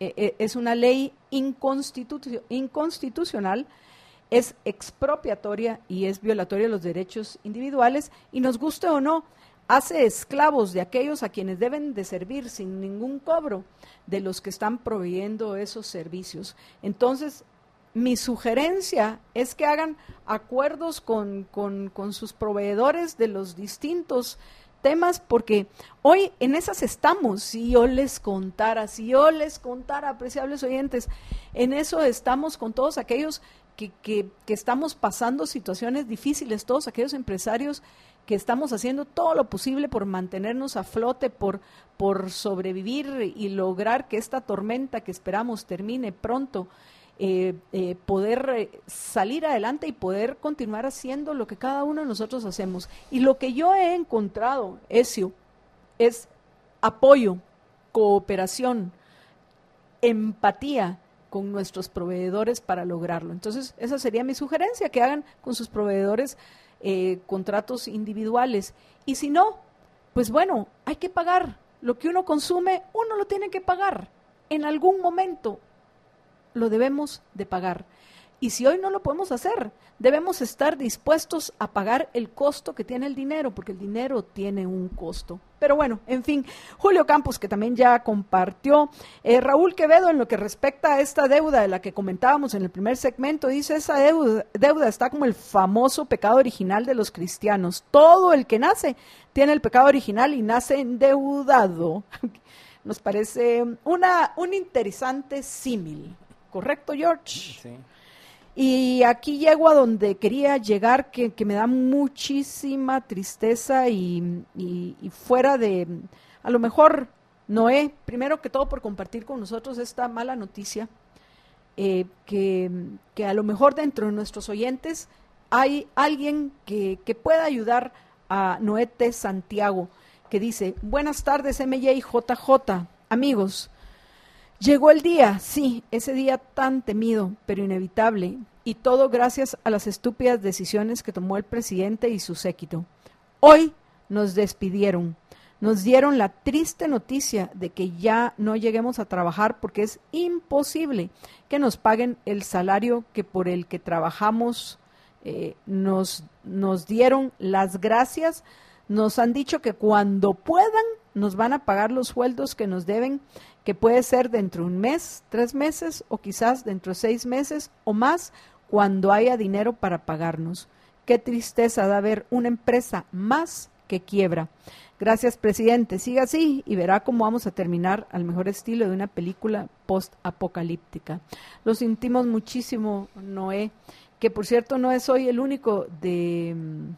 es una ley inconstitu- inconstitucional, es expropiatoria y es violatoria de los derechos individuales, y nos guste o no, hace esclavos de aquellos a quienes deben de servir sin ningún cobro de los que están proveyendo esos servicios. Entonces, mi sugerencia es que hagan acuerdos con, con, con sus proveedores de los distintos temas, porque hoy en esas estamos. Si yo les contara, si yo les contara, apreciables oyentes, en eso estamos con todos aquellos que, que, que estamos pasando situaciones difíciles, todos aquellos empresarios que estamos haciendo todo lo posible por mantenernos a flote, por, por sobrevivir y lograr que esta tormenta que esperamos termine pronto. Eh, eh, poder eh, salir adelante y poder continuar haciendo lo que cada uno de nosotros hacemos. Y lo que yo he encontrado, Ezio, es apoyo, cooperación, empatía con nuestros proveedores para lograrlo. Entonces, esa sería mi sugerencia, que hagan con sus proveedores eh, contratos individuales. Y si no, pues bueno, hay que pagar. Lo que uno consume, uno lo tiene que pagar. En algún momento lo debemos de pagar. Y si hoy no lo podemos hacer, debemos estar dispuestos a pagar el costo que tiene el dinero, porque el dinero tiene un costo. Pero bueno, en fin, Julio Campos, que también ya compartió, eh, Raúl Quevedo, en lo que respecta a esta deuda de la que comentábamos en el primer segmento, dice, esa deuda, deuda está como el famoso pecado original de los cristianos. Todo el que nace tiene el pecado original y nace endeudado. Nos parece una, un interesante símil. ¿Correcto, George?
Sí.
Y aquí llego a donde quería llegar, que, que me da muchísima tristeza y, y, y fuera de, a lo mejor, Noé, primero que todo por compartir con nosotros esta mala noticia, eh, que, que a lo mejor dentro de nuestros oyentes hay alguien que, que pueda ayudar a Noé T. Santiago, que dice, buenas tardes M J y J J, amigos. Llegó el día, sí, ese día tan temido, pero inevitable, y todo gracias a las estúpidas decisiones que tomó el presidente y su séquito. Hoy nos despidieron, nos dieron la triste noticia de que ya no lleguemos a trabajar porque es imposible que nos paguen el salario que por el que trabajamos. Eh, nos, nos dieron las gracias, nos han dicho que cuando puedan nos van a pagar los sueldos que nos deben, que puede ser dentro de un mes, tres meses o quizás dentro de seis meses o más, cuando haya dinero para pagarnos. Qué tristeza da ver una empresa más que quiebra. Gracias, presidente. Siga así y verá cómo vamos a terminar al mejor estilo de una película post-apocalíptica. Lo sentimos muchísimo, Noé, que por cierto no es hoy el único de,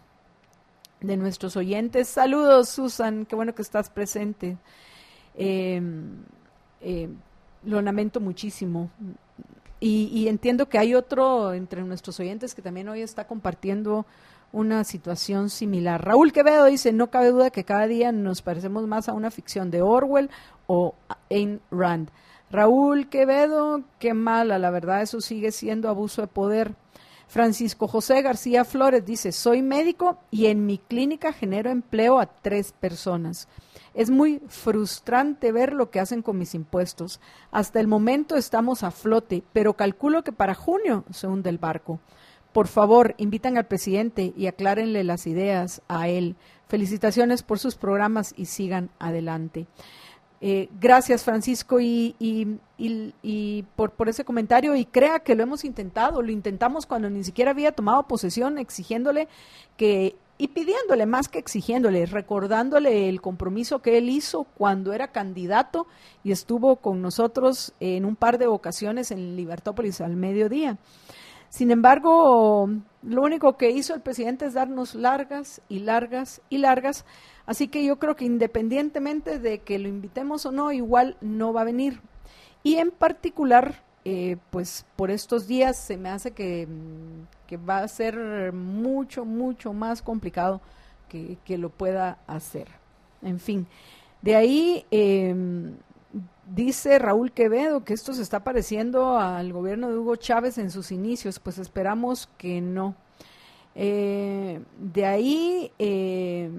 de nuestros oyentes. Saludos, Susan, qué bueno que estás presente. Eh, eh, lo lamento muchísimo. Y, y entiendo que hay otro entre nuestros oyentes que también hoy está compartiendo una situación similar. Raúl Quevedo dice, no cabe duda que cada día nos parecemos más a una ficción de Orwell o Ayn Rand. Raúl Quevedo, qué mala, la verdad, eso sigue siendo abuso de poder. Francisco José García Flores dice, soy médico y en mi clínica genero empleo a tres personas. Es muy frustrante ver lo que hacen con mis impuestos. Hasta el momento estamos a flote, pero calculo que para junio se hunde el barco. Por favor, invitan al presidente y aclárenle las ideas a él. Felicitaciones por sus programas y sigan adelante. Eh, gracias, Francisco, y, y, y, y por, por ese comentario, y crea que lo hemos intentado, lo intentamos cuando ni siquiera había tomado posesión, exigiéndole que, y pidiéndole más que exigiéndole, recordándole el compromiso que él hizo cuando era candidato y estuvo con nosotros en un par de ocasiones en Libertópolis al mediodía. Sin embargo, lo único que hizo el presidente es darnos largas y largas y largas, así que yo creo que independientemente de que lo invitemos o no, igual no va a venir. Y en particular, eh, pues por estos días se me hace que, que va a ser mucho, mucho más complicado que, que lo pueda hacer. En fin, de ahí... Eh, Dice Raúl Quevedo que esto se está pareciendo al gobierno de Hugo Chávez en sus inicios, pues esperamos que no. Eh, de ahí, eh,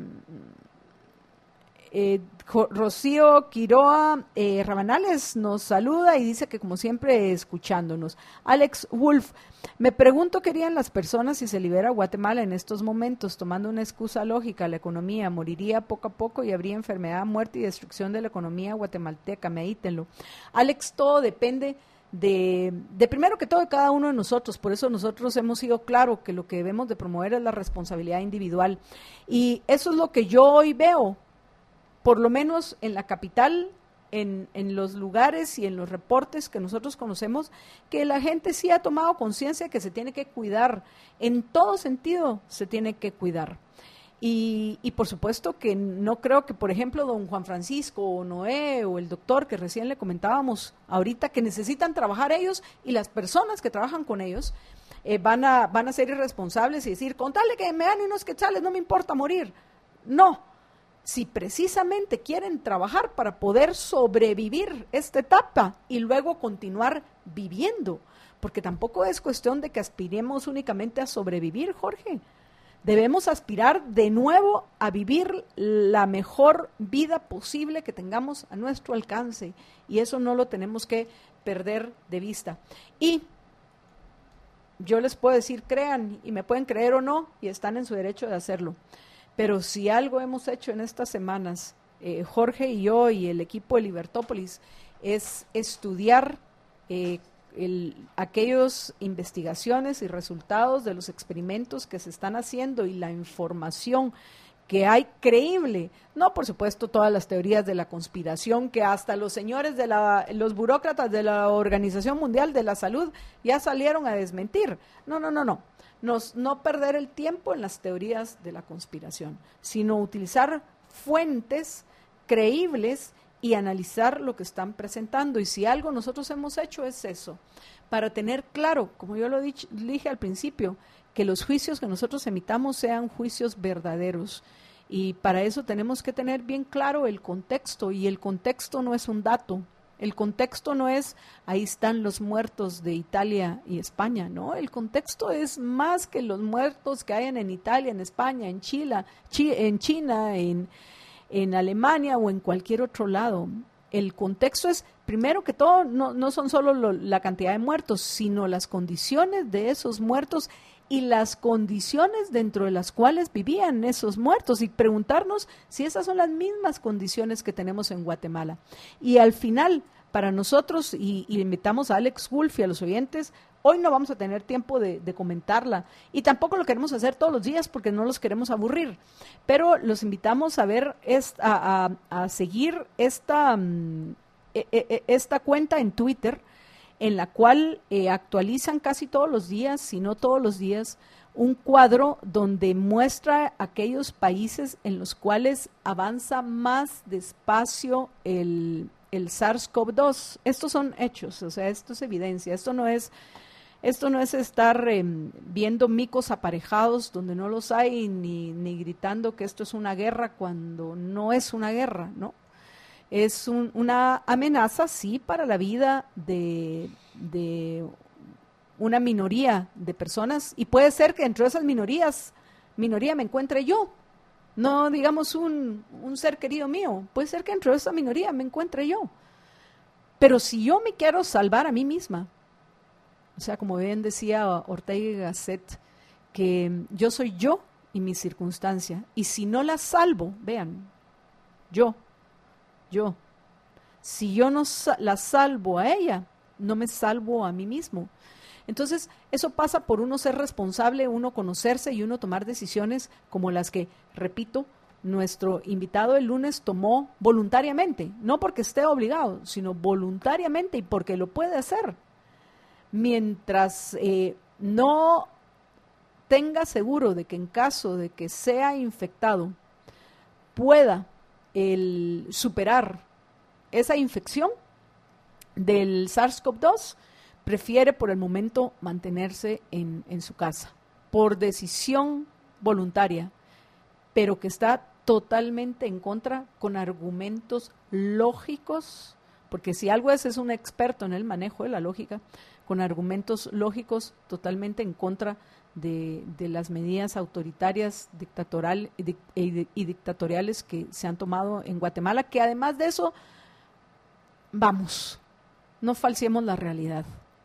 eh, Rocío Quiroa eh, Rabanales nos saluda y dice que como siempre escuchándonos. Alex Wolf, me pregunto qué harían las personas si se libera Guatemala en estos momentos, tomando una excusa lógica, la economía moriría poco a poco y habría enfermedad, muerte y destrucción de la economía guatemalteca, medítenlo. Alex, todo depende de, de primero que todo de cada uno de nosotros, por eso nosotros hemos sido claros que lo que debemos de promover es la responsabilidad individual, y eso es lo que yo hoy veo, por lo menos en la capital, en, en los lugares y en los reportes que nosotros conocemos, que la gente sí ha tomado conciencia que se tiene que cuidar, en todo sentido se tiene que cuidar. Y, y por supuesto que no creo que, por ejemplo, don Juan Francisco o Noé o el doctor que recién le comentábamos ahorita, que necesitan trabajar ellos y las personas que trabajan con ellos, eh, van, a, van a ser irresponsables y decir, contale que me dan unos quetzales, no me importa morir. No. Si precisamente quieren trabajar para poder sobrevivir esta etapa y luego continuar viviendo, porque tampoco es cuestión de que aspiremos únicamente a sobrevivir, Jorge. Debemos aspirar de nuevo a vivir la mejor vida posible que tengamos a nuestro alcance, y eso no lo tenemos que perder de vista. Y yo les puedo decir, crean, y me pueden creer o no, y están en su derecho de hacerlo. Pero si algo hemos hecho en estas semanas, eh, Jorge y yo y el equipo de Libertópolis, es estudiar eh, el, aquellas investigaciones y resultados de los experimentos que se están haciendo y la información que hay creíble. No, por supuesto, todas las teorías de la conspiración que hasta los señores de la, los burócratas de la Organización Mundial de la Salud ya salieron a desmentir. No, no, no, no. Nos, no perder el tiempo en las teorías de la conspiración, sino utilizar fuentes creíbles y analizar lo que están presentando. Y si algo nosotros hemos hecho es eso, para tener claro, como yo lo dije, dije al principio, que los juicios que nosotros emitamos sean juicios verdaderos. Y para eso tenemos que tener bien claro el contexto, y el contexto no es un dato. El contexto no es, ahí están los muertos de Italia y España, ¿no? El contexto es más que los muertos que hayan en Italia, en España, en Chile, en China, en, en Alemania o en cualquier otro lado. El contexto es, primero que todo, no, no son solo lo, la cantidad de muertos, sino las condiciones de esos muertos y las condiciones dentro de las cuales vivían esos muertos, y preguntarnos si esas son las mismas condiciones que tenemos en Guatemala. Y al final, para nosotros, y, y invitamos a Alex Wolf y a los oyentes, hoy no vamos a tener tiempo de, de comentarla, y tampoco lo queremos hacer todos los días porque no los queremos aburrir, pero los invitamos a ver, esta, a, a, a seguir esta, um, e, e, esta cuenta en Twitter, en la cual eh, actualizan casi todos los días, si no todos los días, un cuadro donde muestra aquellos países en los cuales avanza más despacio el, el SARS-CoV dos. Estos son hechos, o sea, esto es evidencia, esto no es, esto no es estar eh, viendo micos aparejados donde no los hay, ni, ni gritando que esto es una guerra cuando no es una guerra, ¿no? Es un, una amenaza, sí, para la vida de, de una minoría de personas, y puede ser que entre esas minorías, minoría me encuentre yo, no digamos un, un ser querido mío, puede ser que entre esa minoría me encuentre yo. Pero si yo me quiero salvar a mí misma, o sea, como bien decía Ortega y Gasset, que yo soy yo y mi circunstancia, y si no la salvo, vean, yo, yo, si yo no la salvo a ella, no me salvo a mí mismo. Entonces, eso pasa por uno ser responsable, uno conocerse y uno tomar decisiones como las que, repito, nuestro invitado el lunes tomó voluntariamente, no porque esté obligado, sino voluntariamente y porque lo puede hacer. Mientras eh, no tenga seguro de que en caso de que sea infectado, pueda el superar esa infección del SARS-CoV dos, prefiere por el momento mantenerse en, en su casa, por decisión voluntaria, pero que está totalmente en contra, con argumentos lógicos, porque si algo es, es un experto en el manejo de la lógica, con argumentos lógicos totalmente en contra de, de las medidas autoritarias dictatorial, y, y, y dictatoriales que se han tomado en Guatemala, que además de eso, vamos, no falseemos la realidad,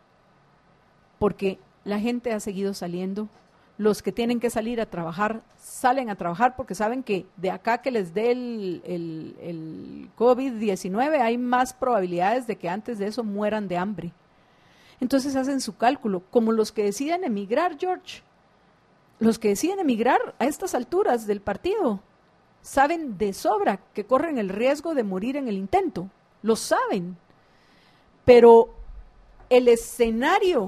porque la gente ha seguido saliendo, los que tienen que salir a trabajar, salen a trabajar porque saben que de acá que les dé el, el, el COVID diecinueve hay más probabilidades de que antes de eso mueran de hambre. Entonces hacen su cálculo, como los que deciden emigrar, George, los que deciden emigrar a estas alturas del partido, saben de sobra que corren el riesgo de morir en el intento, lo saben, pero el escenario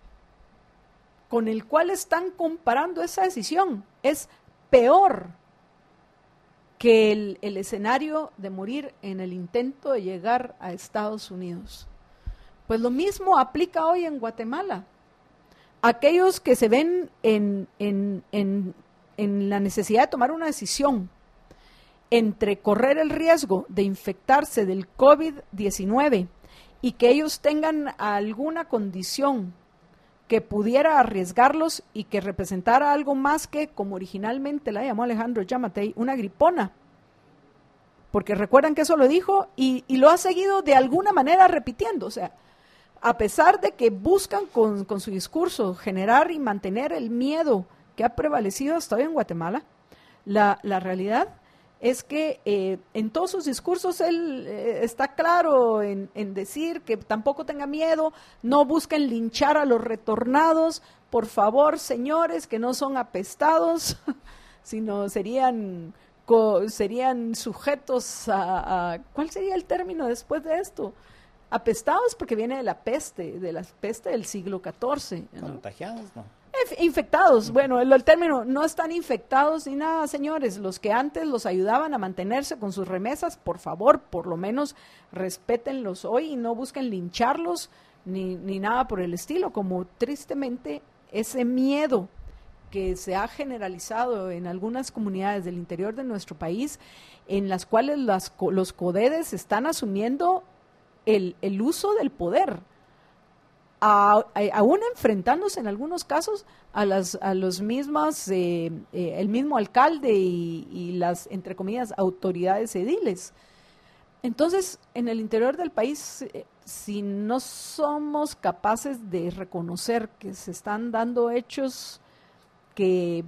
con el cual están comparando esa decisión es peor que el, el escenario de morir en el intento de llegar a Estados Unidos. Pues lo mismo aplica hoy en Guatemala. Aquellos que se ven en, en, en, en la necesidad de tomar una decisión entre correr el riesgo de infectarse del COVID diecinueve y que ellos tengan alguna condición que pudiera arriesgarlos y que representara algo más que, como originalmente la llamó Alejandro Giammattei, una gripona. Porque recuerdan que eso lo dijo y, y lo ha seguido de alguna manera repitiendo. O sea, a pesar de que buscan con, con su discurso generar y mantener el miedo que ha prevalecido hasta hoy en Guatemala, la, la realidad es que eh, en todos sus discursos él eh, está claro en, en decir que tampoco tenga miedo, no busquen linchar a los retornados, por favor, señores, que no son apestados, sino serían, co, serían sujetos a, a, ¿cuál sería el término después de esto? Apestados porque viene de la peste, de la peste del siglo catorce, ¿no?
Contagiados, ¿no?
Infectados, bueno, el, el término, no están infectados ni nada, señores, los que antes los ayudaban a mantenerse con sus remesas, por favor, por lo menos respétenlos hoy y no busquen lincharlos ni, ni nada por el estilo, como tristemente ese miedo que se ha generalizado en algunas comunidades del interior de nuestro país, en las cuales las, los codedes están asumiendo el, el uso del poder, A, a, aún enfrentándose en algunos casos a las a los mismos eh, eh, el mismo alcalde y, y las, entre comillas, autoridades ediles. Entonces, en el interior del país, eh, si no somos capaces de reconocer que se están dando hechos que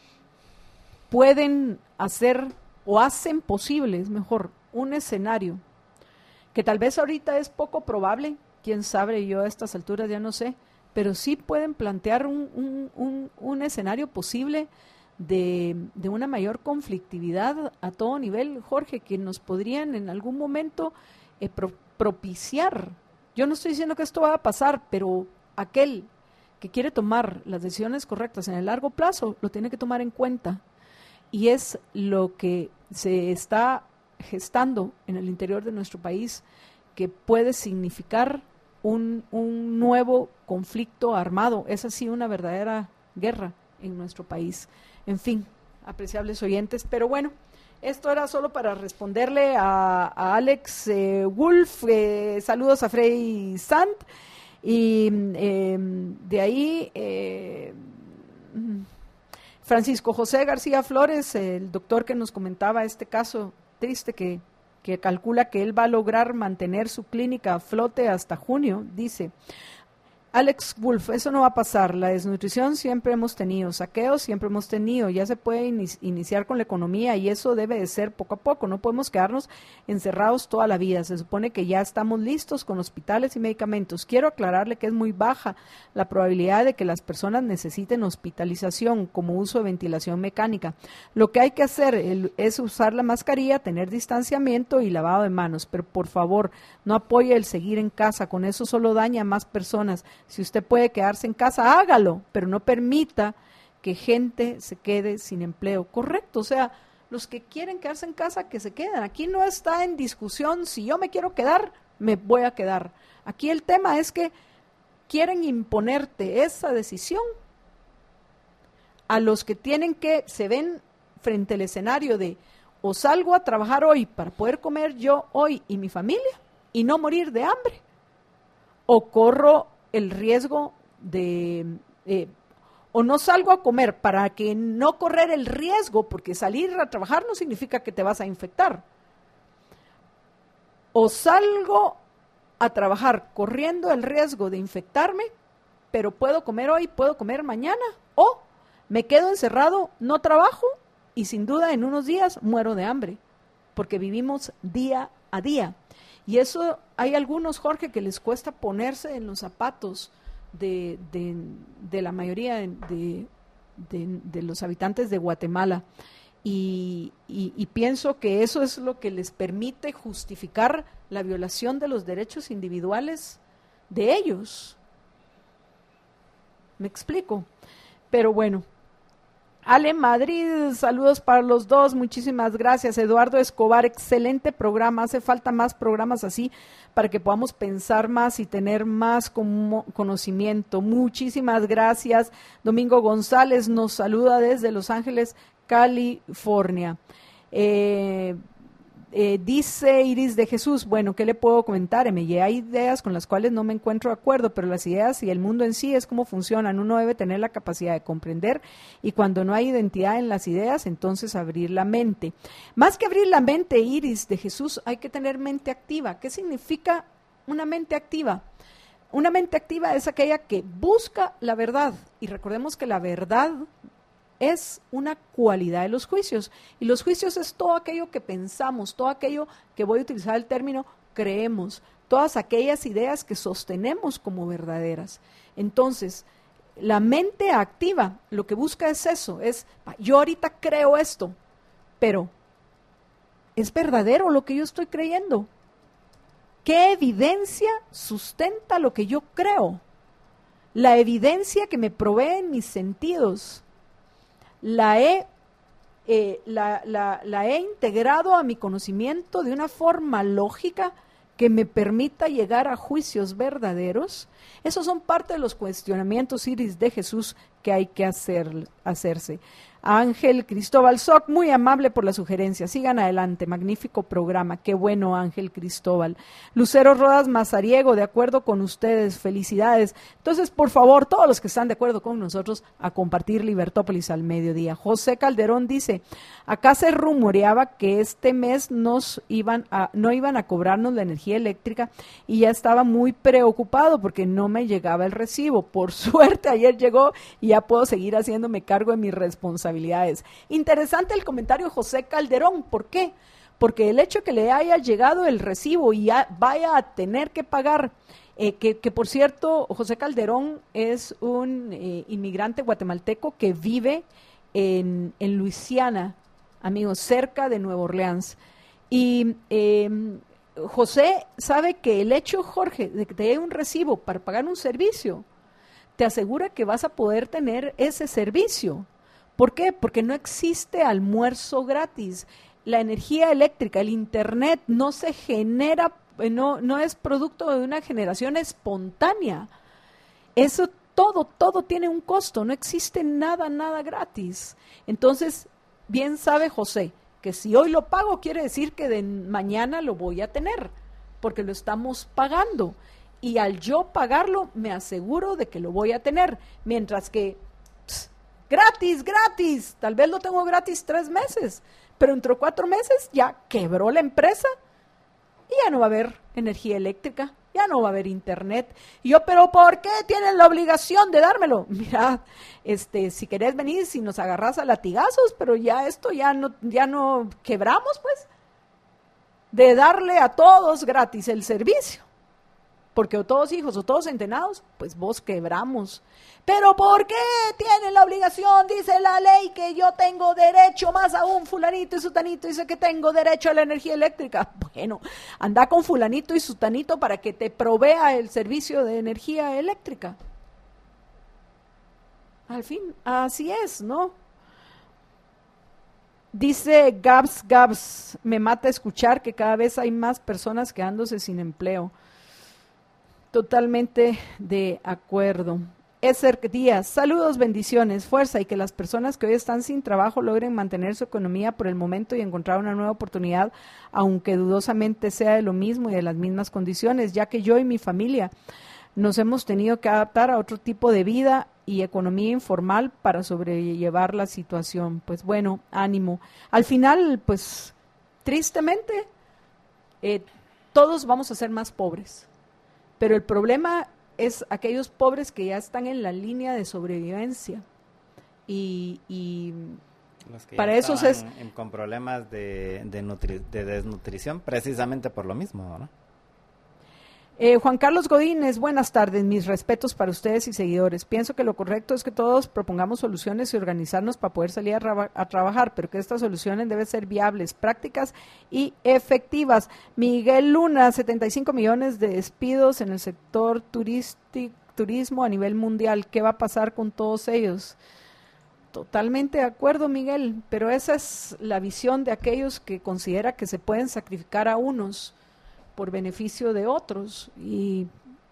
pueden hacer o hacen posible, es mejor, un escenario que tal vez ahorita es poco probable, quién sabe, yo a estas alturas ya no sé, pero sí pueden plantear un, un, un, un escenario posible de, de una mayor conflictividad a todo nivel, Jorge, que nos podrían en algún momento eh, pro, propiciar. Yo no estoy diciendo que esto va a pasar, pero aquel que quiere tomar las decisiones correctas en el largo plazo lo tiene que tomar en cuenta, y es lo que se está gestando en el interior de nuestro país que puede significar un, un nuevo conflicto armado. Es así una verdadera guerra en nuestro país. En fin, apreciables oyentes, pero bueno, esto era solo para responderle a, a Alex eh, Wolf, eh, saludos a Frey Sant, y eh, de ahí eh, Francisco José García Flores, el doctor que nos comentaba este caso triste que, que calcula que él va a lograr mantener su clínica a flote hasta junio, dice: Alex Wolf, eso no va a pasar, la desnutrición siempre hemos tenido, saqueos siempre hemos tenido, ya se puede in- iniciar con la economía y eso debe de ser poco a poco, no podemos quedarnos encerrados toda la vida, se supone que ya estamos listos con hospitales y medicamentos. Quiero aclararle que es muy baja la probabilidad de que las personas necesiten hospitalización como uso de ventilación mecánica. Lo que hay que hacer el, es usar la mascarilla, tener distanciamiento y lavado de manos, pero por favor, no apoye el seguir en casa, con eso solo daña a más personas. Si usted puede quedarse en casa, hágalo, pero no permita que gente se quede sin empleo. Correcto, o sea, los que quieren quedarse en casa, que se queden. Aquí no está en discusión, si yo me quiero quedar, me voy a quedar. Aquí el tema es que quieren imponerte esa decisión a los que tienen que, se ven frente al escenario de o salgo a trabajar hoy para poder comer yo hoy y mi familia y no morir de hambre, o corro el riesgo de, eh, o no salgo a comer para que no correr el riesgo, porque salir a trabajar no significa que te vas a infectar, o salgo a trabajar corriendo el riesgo de infectarme, pero puedo comer hoy, puedo comer mañana, o me quedo encerrado, no trabajo y sin duda en unos días muero de hambre, porque vivimos día a día. Y eso hay algunos, Jorge, que les cuesta ponerse en los zapatos de, de, de la mayoría de, de, de los habitantes de Guatemala. Y, y, y pienso que eso es lo que les permite justificar la violación de los derechos individuales de ellos. ¿Me explico? Pero bueno. Ale Madrid, saludos para los dos, muchísimas gracias. Eduardo Escobar, excelente programa, hace falta más programas así para que podamos pensar más y tener más como conocimiento. Muchísimas gracias. Domingo González nos saluda desde Los Ángeles, California. Eh, eh, dice Iris de Jesús, bueno, ¿qué le puedo comentar? M Y hay ideas con las cuales no me encuentro de acuerdo, pero las ideas y el mundo en sí es cómo funcionan. Uno debe tener la capacidad de comprender y cuando no hay identidad en las ideas, entonces abrir la mente. Más que abrir la mente, Iris de Jesús, hay que tener mente activa. ¿Qué significa una mente activa? Una mente activa es aquella que busca la verdad y recordemos que la verdad es una cualidad de los juicios, y los juicios es todo aquello que pensamos, todo aquello que voy a utilizar el término creemos, todas aquellas ideas que sostenemos como verdaderas. Entonces, la mente activa lo que busca es eso, es yo ahorita creo esto, pero ¿es verdadero lo que yo estoy creyendo? ¿Qué evidencia sustenta lo que yo creo? La evidencia que me proveen mis sentidos, La he, eh, la, la, la he integrado a mi conocimiento de una forma lógica que me permita llegar a juicios verdaderos. Esos son parte de los cuestionamientos, Iris de Jesús, que hay que hacer, hacerse. Ángel Cristóbal Soc, muy amable por la sugerencia. Sigan adelante, magnífico programa. Qué bueno, Ángel Cristóbal. Lucero Rodas Mazariego, de acuerdo con ustedes, felicidades. Entonces, por favor, todos los que están de acuerdo con nosotros, a compartir Libertópolis al mediodía. José Calderón dice, acá se rumoreaba que este mes nos iban a, no iban a cobrarnos la energía eléctrica y ya estaba muy preocupado porque no me llegaba el recibo. Por suerte, ayer llegó y ya puedo seguir haciéndome cargo de mis responsabilidades. Interesante el comentario, José Calderón. ¿Por qué? Porque el hecho que le haya llegado el recibo y ya vaya a tener que pagar, eh, que, que por cierto, José Calderón es un eh, inmigrante guatemalteco que vive en, en Luisiana, amigos, cerca de Nueva Orleans. Y eh, José sabe que el hecho, Jorge, de que te llegue un recibo para pagar un servicio, te asegura que vas a poder tener ese servicio. ¿Por qué? Porque no existe almuerzo gratis. La energía eléctrica, el internet no se genera no, no es producto de una generación espontánea. Eso todo, todo tiene un costo, no existe nada, nada gratis. Entonces, bien sabe José que si hoy lo pago quiere decir que de mañana lo voy a tener, porque lo estamos pagando. Y al yo pagarlo me aseguro de que lo voy a tener, mientras que pss, gratis, gratis, tal vez lo tengo gratis tres meses, pero entre cuatro meses ya quebró la empresa y ya no va a haber energía eléctrica, ya no va a haber internet. Y yo, pero ¿por qué tienen la obligación de dármelo? Mira, este, si querés venir, si nos agarras a latigazos, pero ya esto ya no, ya no quebramos, pues, de darle a todos gratis el servicio. Porque o todos hijos o todos centenados, pues vos quebramos. ¿Pero por qué tienen la obligación? Dice la ley que yo tengo derecho, más aún fulanito y sutanito dice que tengo derecho a la energía eléctrica. Bueno, anda con fulanito y sutanito para que te provea el servicio de energía eléctrica. Al fin, así es, ¿no? Dice Gabs Gabs, me mata escuchar que cada vez hay más personas quedándose sin empleo. Totalmente de acuerdo. Ezer Díaz, saludos, bendiciones, fuerza y que las personas que hoy están sin trabajo logren mantener su economía por el momento y encontrar una nueva oportunidad, aunque dudosamente sea de lo mismo y de las mismas condiciones, ya que yo y mi familia nos hemos tenido que adaptar a otro tipo de vida y economía informal para sobrellevar la situación. Pues bueno, ánimo. Al final, pues, tristemente, eh, todos vamos a ser más pobres. Pero el problema es aquellos pobres que ya están en la línea de sobrevivencia. Y, y
los que
para
ya
esos es...
en, con problemas de, de, nutri, de desnutrición, precisamente por lo mismo, ¿no?
Eh, Juan Carlos Godínez, buenas tardes, mis respetos para ustedes y seguidores. Pienso que lo correcto es que todos propongamos soluciones y organizarnos para poder salir a, tra- a trabajar, pero que estas soluciones deben ser viables, prácticas y efectivas. Miguel Luna, setenta y cinco millones de despidos en el sector turístico, turismo a nivel mundial. ¿Qué va a pasar con todos ellos? Totalmente de acuerdo, Miguel, pero esa es la visión de aquellos que considera que se pueden sacrificar a unos por beneficio de otros y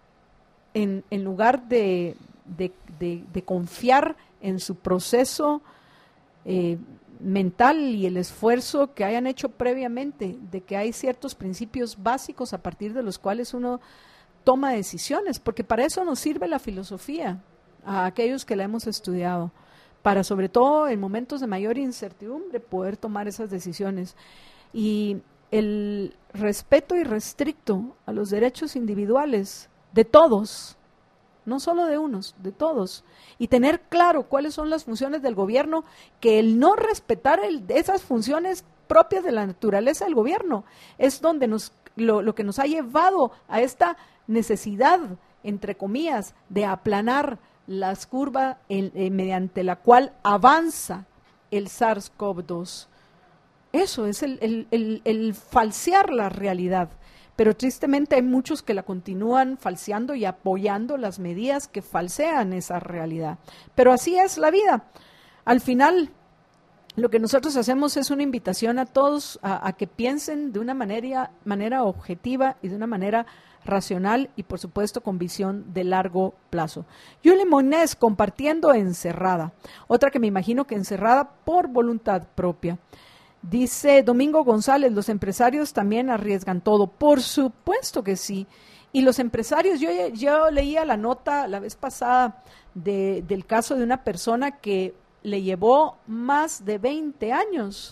en, en lugar de, de, de, de confiar en su proceso eh, mental y el esfuerzo que hayan hecho previamente, de que hay ciertos principios básicos a partir de los cuales uno toma decisiones, porque para eso nos sirve la filosofía, a aquellos que la hemos estudiado, para sobre todo en momentos de mayor incertidumbre poder tomar esas decisiones. Y el respeto irrestricto a los derechos individuales de todos, no solo de unos, de todos, y tener claro cuáles son las funciones del gobierno, que el no respetar el, esas funciones propias de la naturaleza del gobierno es donde nos lo, lo que nos ha llevado a esta necesidad, entre comillas, de aplanar las curvas en, eh, mediante la cual avanza el SARS-CoV dos. Eso es el, el, el, el falsear la realidad, pero tristemente hay muchos que la continúan falseando y apoyando las medidas que falsean esa realidad. Pero así es la vida. Al final, lo que nosotros hacemos es una invitación a todos a, a que piensen de una manera, manera objetiva y de una manera racional y, por supuesto, con visión de largo plazo. Yuli Monés compartiendo encerrada, otra que me imagino que encerrada por voluntad propia. Dice Domingo González, los empresarios también arriesgan todo. Por supuesto que sí. Y los empresarios, yo, yo leía la nota la vez pasada de, del caso de una persona que le llevó más de veinte años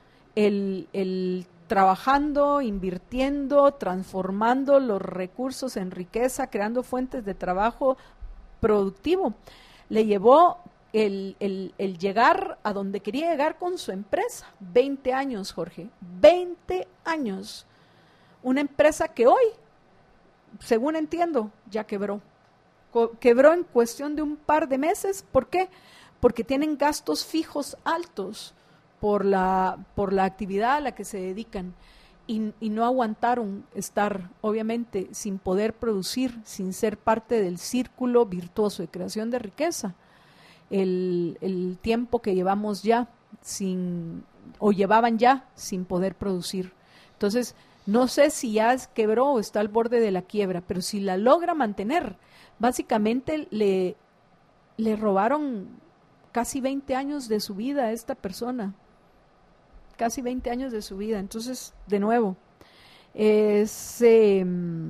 el, el trabajando, invirtiendo, transformando los recursos en riqueza, creando fuentes de trabajo productivo. Le llevó El, el, el llegar a donde quería llegar con su empresa. veinte años, Jorge, veinte años. Una empresa que hoy, según entiendo, ya quebró. Co- quebró en cuestión de un par de meses. ¿Por qué? Porque tienen gastos fijos altos por la, por la actividad a la que se dedican y, y no aguantaron estar, obviamente, sin poder producir, sin ser parte del círculo virtuoso de creación de riqueza. El, el tiempo que llevamos ya sin, o llevaban ya sin poder producir. Entonces, No sé si ya quebró o está al borde de la quiebra, pero si la logra mantener, básicamente le, le robaron casi veinte años de su vida a esta persona. Casi veinte años de su vida. Entonces, de nuevo, es... Eh,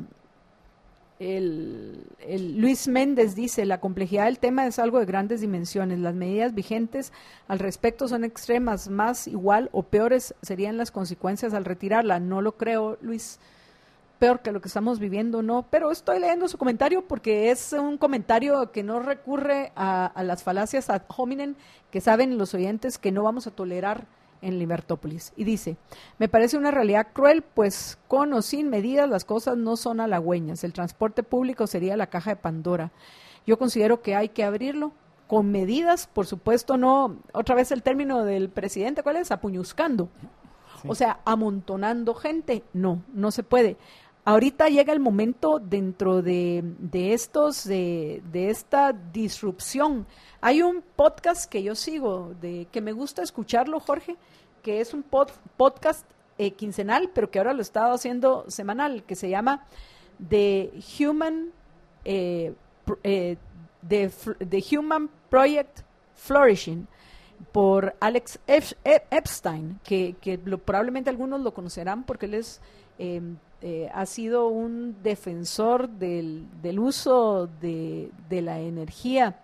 El, el Luis Méndez dice, la complejidad del tema es algo de grandes dimensiones. Las medidas vigentes al respecto son extremas, más igual o peores serían las consecuencias al retirarla. No lo creo, Luis, peor que lo que estamos viviendo, no, pero estoy leyendo su comentario porque es un comentario que no recurre a, a las falacias ad hominem que saben los oyentes que no vamos a tolerar en Libertópolis. Y dice, me parece una realidad cruel, pues con o sin medidas las cosas no son halagüeñas. El transporte público sería la caja de Pandora. Yo considero que hay que abrirlo con medidas, por supuesto, no, otra vez el término del presidente, ¿cuál es? Apuñuscando. Sí. O sea, amontonando gente. No, no se puede. Ahorita llega el momento dentro de, de estos, de, de esta disrupción. Hay un podcast que yo sigo, de que me gusta escucharlo, Jorge, que es un pod, podcast eh, quincenal, pero que ahora lo he estado haciendo semanal, que se llama The Human, eh, eh, The, The Human Project Flourishing, por Alex Epstein, que, que lo, probablemente algunos lo conocerán porque él es... Eh, Eh, ha sido un defensor del, del uso de, de la energía,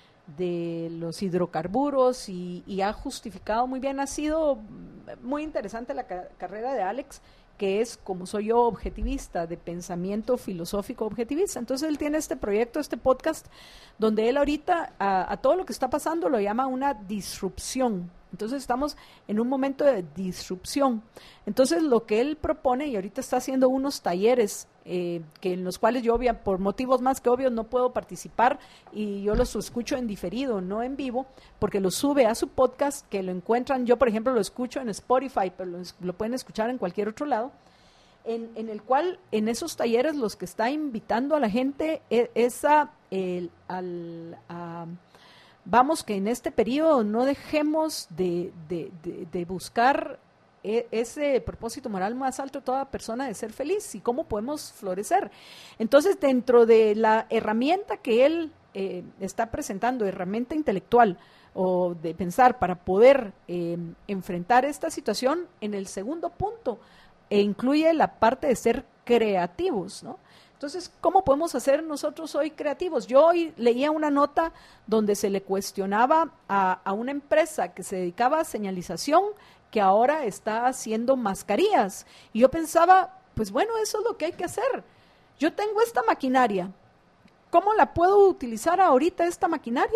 de los hidrocarburos y, y ha justificado muy bien. Ha sido muy interesante la ca- carrera de Alex, que es, como soy yo, objetivista, de pensamiento filosófico objetivista. Entonces él tiene este proyecto, este podcast, donde él ahorita a, a todo lo que está pasando lo llama una disrupción. Entonces estamos en un momento de disrupción. Entonces lo que él propone, y ahorita está haciendo unos talleres eh, que en los cuales yo, obvia, por motivos más que obvios, no puedo participar y yo los escucho en diferido, no en vivo, porque lo sube a su podcast, que lo encuentran, yo por ejemplo lo escucho en Spotify, pero lo, lo pueden escuchar en cualquier otro lado, en, en el cual en esos talleres los que está invitando a la gente es, es a, el, al... A, vamos, que en este periodo no dejemos de, de, de, de buscar e, ese propósito moral más alto de toda persona de ser feliz y cómo podemos florecer. Entonces, dentro de la herramienta que él eh, está presentando, herramienta intelectual o de pensar para poder eh, enfrentar esta situación, en el segundo punto, e incluye la parte de ser creativos, ¿no? Entonces, ¿cómo podemos hacer nosotros hoy creativos? Yo hoy leía una nota donde se le cuestionaba a, a una empresa que se dedicaba a señalización que ahora está haciendo mascarillas. Y yo pensaba, pues bueno, eso es lo que hay que hacer. Yo tengo esta maquinaria. ¿Cómo la puedo utilizar ahorita, esta maquinaria,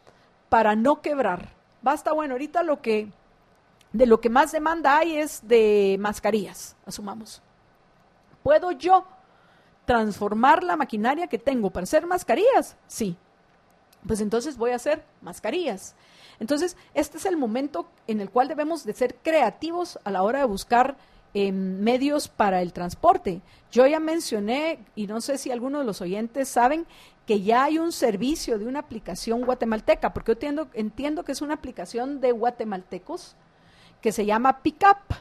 para no quebrar? Basta, bueno, ahorita lo que, de lo que más demanda hay es de mascarillas, asumamos. ¿Puedo yo transformar la maquinaria que tengo para hacer mascarillas? Sí. Pues entonces voy a hacer mascarillas. Entonces, este es el momento en el cual debemos de ser creativos a la hora de buscar eh, medios para el transporte. Yo ya mencioné, y no sé si algunos de los oyentes saben, que ya hay un servicio de una aplicación guatemalteca, porque yo entiendo, entiendo que es una aplicación de guatemaltecos que se llama Pickup.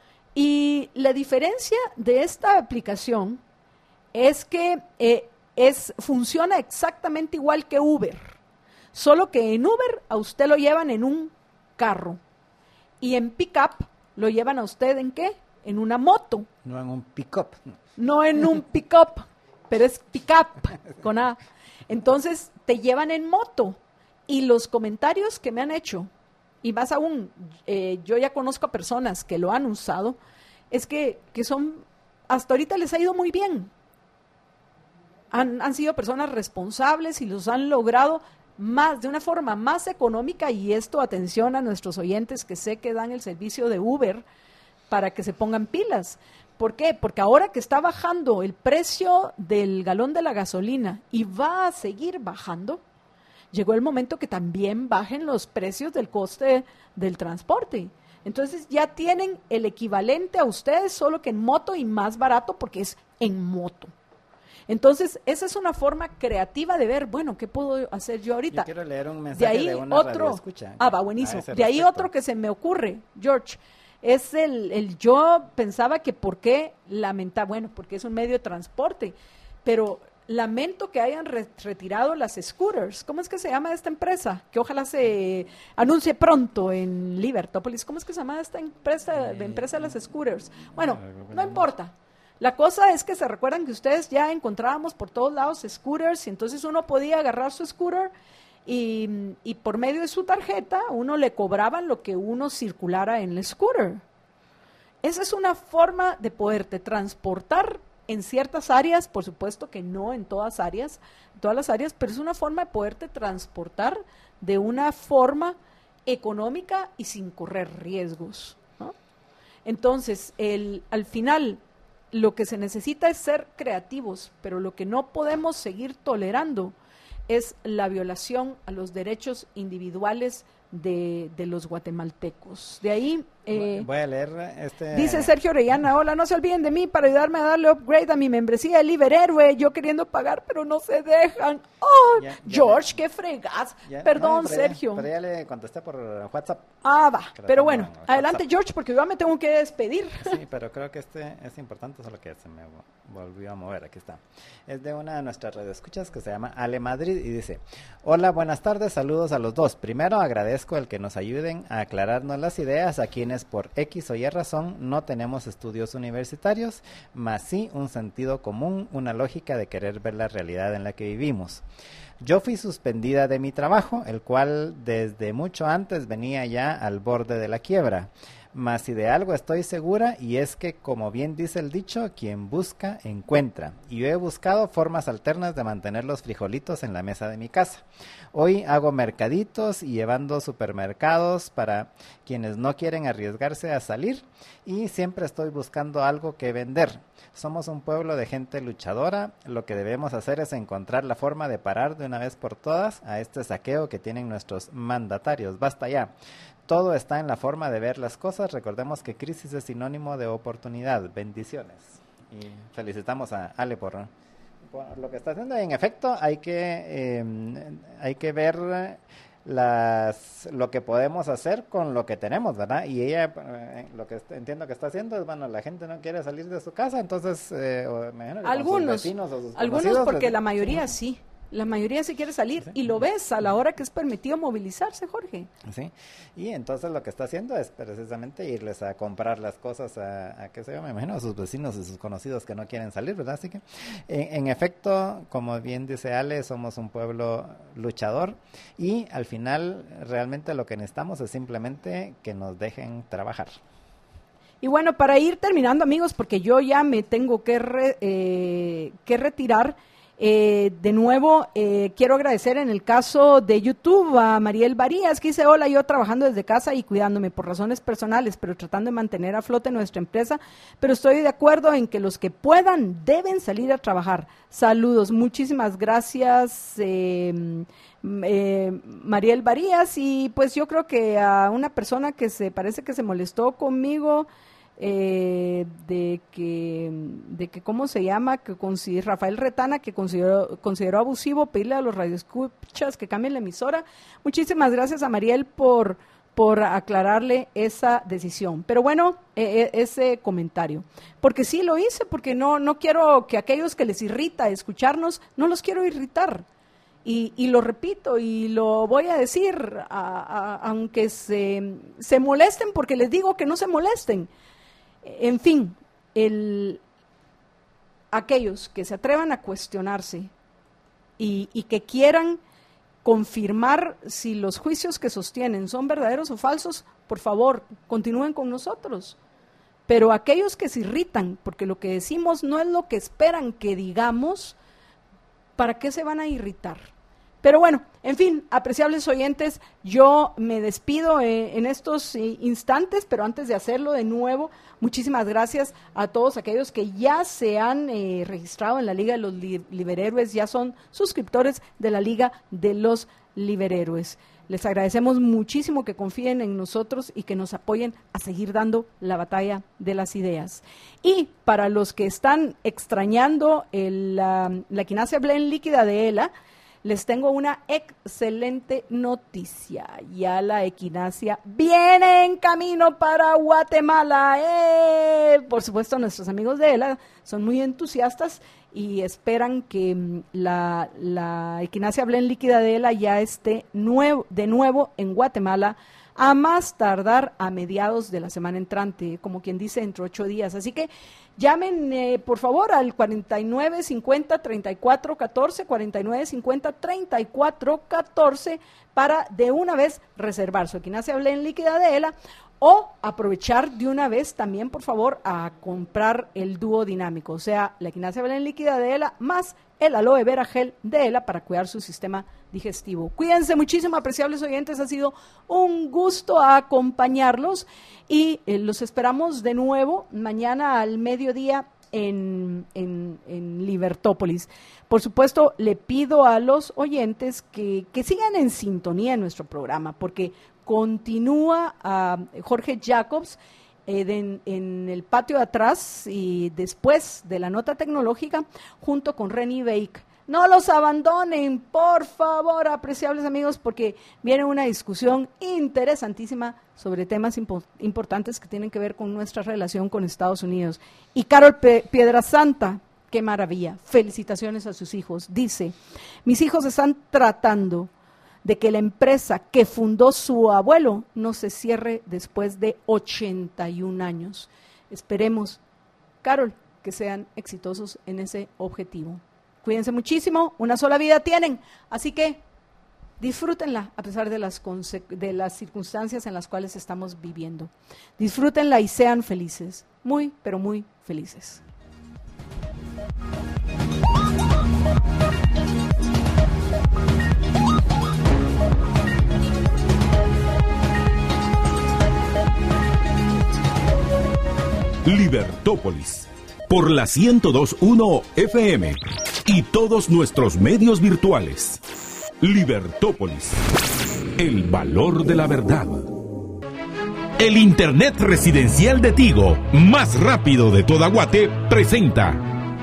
Y la diferencia de esta aplicación es que eh, es, funciona exactamente igual que Uber, solo que en Uber a usted lo llevan en un carro y en Pickup lo llevan a usted ¿en qué? En una moto.
No en un pick-up.
No en un pick-up, pero es Pickup con A. Entonces te llevan en moto y los comentarios que me han hecho, y más aún, eh, yo ya conozco a personas que lo han usado, es que, que son, hasta ahorita les ha ido muy bien. Han, han sido personas responsables y los han logrado más, de una forma más económica, y esto, atención a nuestros oyentes que sé que dan el servicio de Uber, para que se pongan pilas. ¿Por qué? Porque ahora que está bajando el precio del galón de la gasolina y va a seguir bajando, llegó el momento que también bajen los precios del coste del transporte. Entonces ya tienen el equivalente a ustedes, solo que en moto y más barato porque es en moto. Entonces, esa es una forma creativa de ver, bueno, ¿qué puedo hacer yo ahorita?
Yo quiero leer un mensaje
de ahí
de una
otro,
radioescucha.
ah, va, buenísimo. De ahí
respecto.
otro que se me ocurre, George, es el, el yo pensaba que por qué lamenta, bueno, porque es un medio de transporte, pero lamento que hayan re- retirado las scooters. ¿Cómo es que se llama esta empresa? Que ojalá se anuncie pronto en Libertópolis. ¿Cómo es que se llama esta empresa, la empresa de las scooters? Bueno, no importa. La cosa es que se recuerdan que ustedes ya encontrábamos por todos lados scooters y entonces uno podía agarrar su scooter y, y por medio de su tarjeta uno le cobraban lo que uno circulara en el scooter. Esa es una forma de poderte transportar en ciertas áreas, por supuesto que no en todas áreas, en todas las áreas, pero es una forma de poderte transportar de una forma económica y sin correr riesgos, ¿no? Entonces, el, al final, lo que se necesita es ser creativos, pero lo que no podemos seguir tolerando es la violación a los derechos individuales de, de los guatemaltecos. De ahí... Eh,
voy a leer este...
Dice Sergio Orellana, hola, no se olviden de mí para ayudarme a darle upgrade a mi membresía de Liberhéroe, yo queriendo pagar, pero no se dejan. ¡Oh! Ya, ya George, le, qué fregas. Ya, Perdón,
no, pero
Sergio.
Ya, pero ya le contesté por WhatsApp.
Ah, va. Pero bueno, adelante, George, porque yo me tengo que despedir.
Sí, pero creo que este es importante, solo que se me volvió a mover. Aquí está. Es de una de nuestras radioescuchas que se llama Ale Madrid y dice: hola, buenas tardes, saludos a los dos. Primero agradezco el que nos ayuden a aclararnos las ideas a quienes por X o Y razón no tenemos estudios universitarios, más sí un sentido común, una lógica de querer ver la realidad en la que vivimos. Yo fui suspendida de mi trabajo, el cual desde mucho antes venía ya al borde de la quiebra. Mas si de algo estoy segura, y es que, como bien dice el dicho, quien busca, encuentra. Y yo he buscado formas alternas de mantener los frijolitos en la mesa de mi casa. Hoy hago mercaditos y llevando supermercados para quienes no quieren arriesgarse a salir, y siempre estoy buscando algo que vender. Somos un pueblo de gente luchadora, lo que debemos hacer es encontrar la forma de parar de una vez por todas a este saqueo que tienen nuestros mandatarios. Basta ya. Todo está en la forma de ver las cosas. Recordemos que crisis es sinónimo de oportunidad. Bendiciones. Y felicitamos a Ale por, por lo que está haciendo. Y en efecto, hay que, eh, hay que ver las lo que podemos hacer con lo que tenemos, ¿verdad? Y ella, eh, lo que entiendo que está haciendo es, bueno, la gente no quiere salir de su casa, entonces, eh, o, imagino que
algunos,
con sus vecinos o sus
algunos porque
les,
la mayoría sí. sí. La mayoría sí quiere salir, sí, y lo ves a la hora que es permitido movilizarse, Jorge.
Sí, y entonces lo que está haciendo es precisamente irles a comprar las cosas a, a qué sé yo, me imagino, a sus vecinos y sus conocidos que no quieren salir, ¿verdad? Así que, en, en efecto, como bien dice Ale, somos un pueblo luchador, y al final realmente lo que necesitamos es simplemente que nos dejen trabajar.
Y bueno, para ir terminando, amigos, porque yo ya me tengo que, re, eh, que retirar. Eh, de nuevo, eh, quiero agradecer en el caso de YouTube a Mariel Varías, que dice: hola, yo trabajando desde casa y cuidándome por razones personales, pero tratando de mantener a flote nuestra empresa, pero estoy de acuerdo en que los que puedan deben salir a trabajar. Saludos, muchísimas gracias, eh, eh, Mariel Varías. Y pues yo creo que a una persona que se parece que se molestó conmigo, Eh, de que de que cómo se llama que consider, Rafael Retana, que consideró consideró abusivo pedirle a los radioescuchas que cambien la emisora. Muchísimas gracias a Mariel por por aclararle esa decisión, pero bueno, eh, ese comentario, porque sí lo hice, porque no no quiero que aquellos que les irrita escucharnos, no los quiero irritar. Y, y lo repito y lo voy a decir, a, a, aunque se, se molesten, porque les digo que no se molesten. En fin, el, aquellos que se atrevan a cuestionarse y, y que quieran confirmar si los juicios que sostienen son verdaderos o falsos, por favor, continúen con nosotros. Pero aquellos que se irritan, porque lo que decimos no es lo que esperan que digamos, ¿para qué se van a irritar? Pero bueno, en fin, apreciables oyentes, yo me despido eh, en estos eh, instantes, pero antes de hacerlo de nuevo, muchísimas gracias a todos aquellos que ya se han eh, registrado en la Liga de los Li- Liberhéroes, ya son suscriptores de la Liga de los Liberhéroes. Les agradecemos muchísimo que confíen en nosotros y que nos apoyen a seguir dando la batalla de las ideas. Y para los que están extrañando el, la, la quinasia Blend líquida de ELA, les tengo una excelente noticia. Ya la equinacia viene en camino para Guatemala. ¡Eh! Por supuesto, nuestros amigos de ELA son muy entusiastas y esperan que mm, la, la equinacia Blend líquida de ELA ya esté nuevo, de nuevo en Guatemala, a más tardar a mediados de la semana entrante, como quien dice, entre ocho días. Así que llamen, eh, por favor, al cuarenta y nueve cincuenta treinta y cuatro catorce, cuarenta y nueve cincuenta treinta y cuatro catorce, para de una vez reservar su equinacia Blend líquida de ELA, o aprovechar de una vez también, por favor, a comprar el dúo dinámico, o sea, la equinacia Blend líquida de ELA más el aloe vera gel de ELA para cuidar su sistema digestivo. Cuídense muchísimo, apreciables oyentes, ha sido un gusto acompañarlos y eh, los esperamos de nuevo mañana al mediodía en, en, en Libertópolis. Por supuesto, le pido a los oyentes que, que sigan en sintonía en nuestro programa, porque continúa uh, Jorge Jacobs eh, de, en, en el patio de atrás y después de la nota tecnológica junto con Renny Bake. No los abandonen, por favor, apreciables amigos, porque viene una discusión interesantísima sobre temas impo- importantes que tienen que ver con nuestra relación con Estados Unidos. Y Carol P- Piedrasanta, qué maravilla, felicitaciones a sus hijos. Dice, mis hijos están tratando de que la empresa que fundó su abuelo no se cierre después de ochenta y un años. Esperemos, Carol, que sean exitosos en ese objetivo. Cuídense muchísimo, una sola vida tienen, así que disfrútenla a pesar de las, conse- de las circunstancias en las cuales estamos viviendo. Disfrútenla y sean felices, muy, pero muy felices.
Libertópolis, por la ciento dos punto uno F M y todos nuestros medios virtuales. Libertópolis, el valor de la verdad. El Internet residencial de Tigo, más rápido de toda Guate, presenta.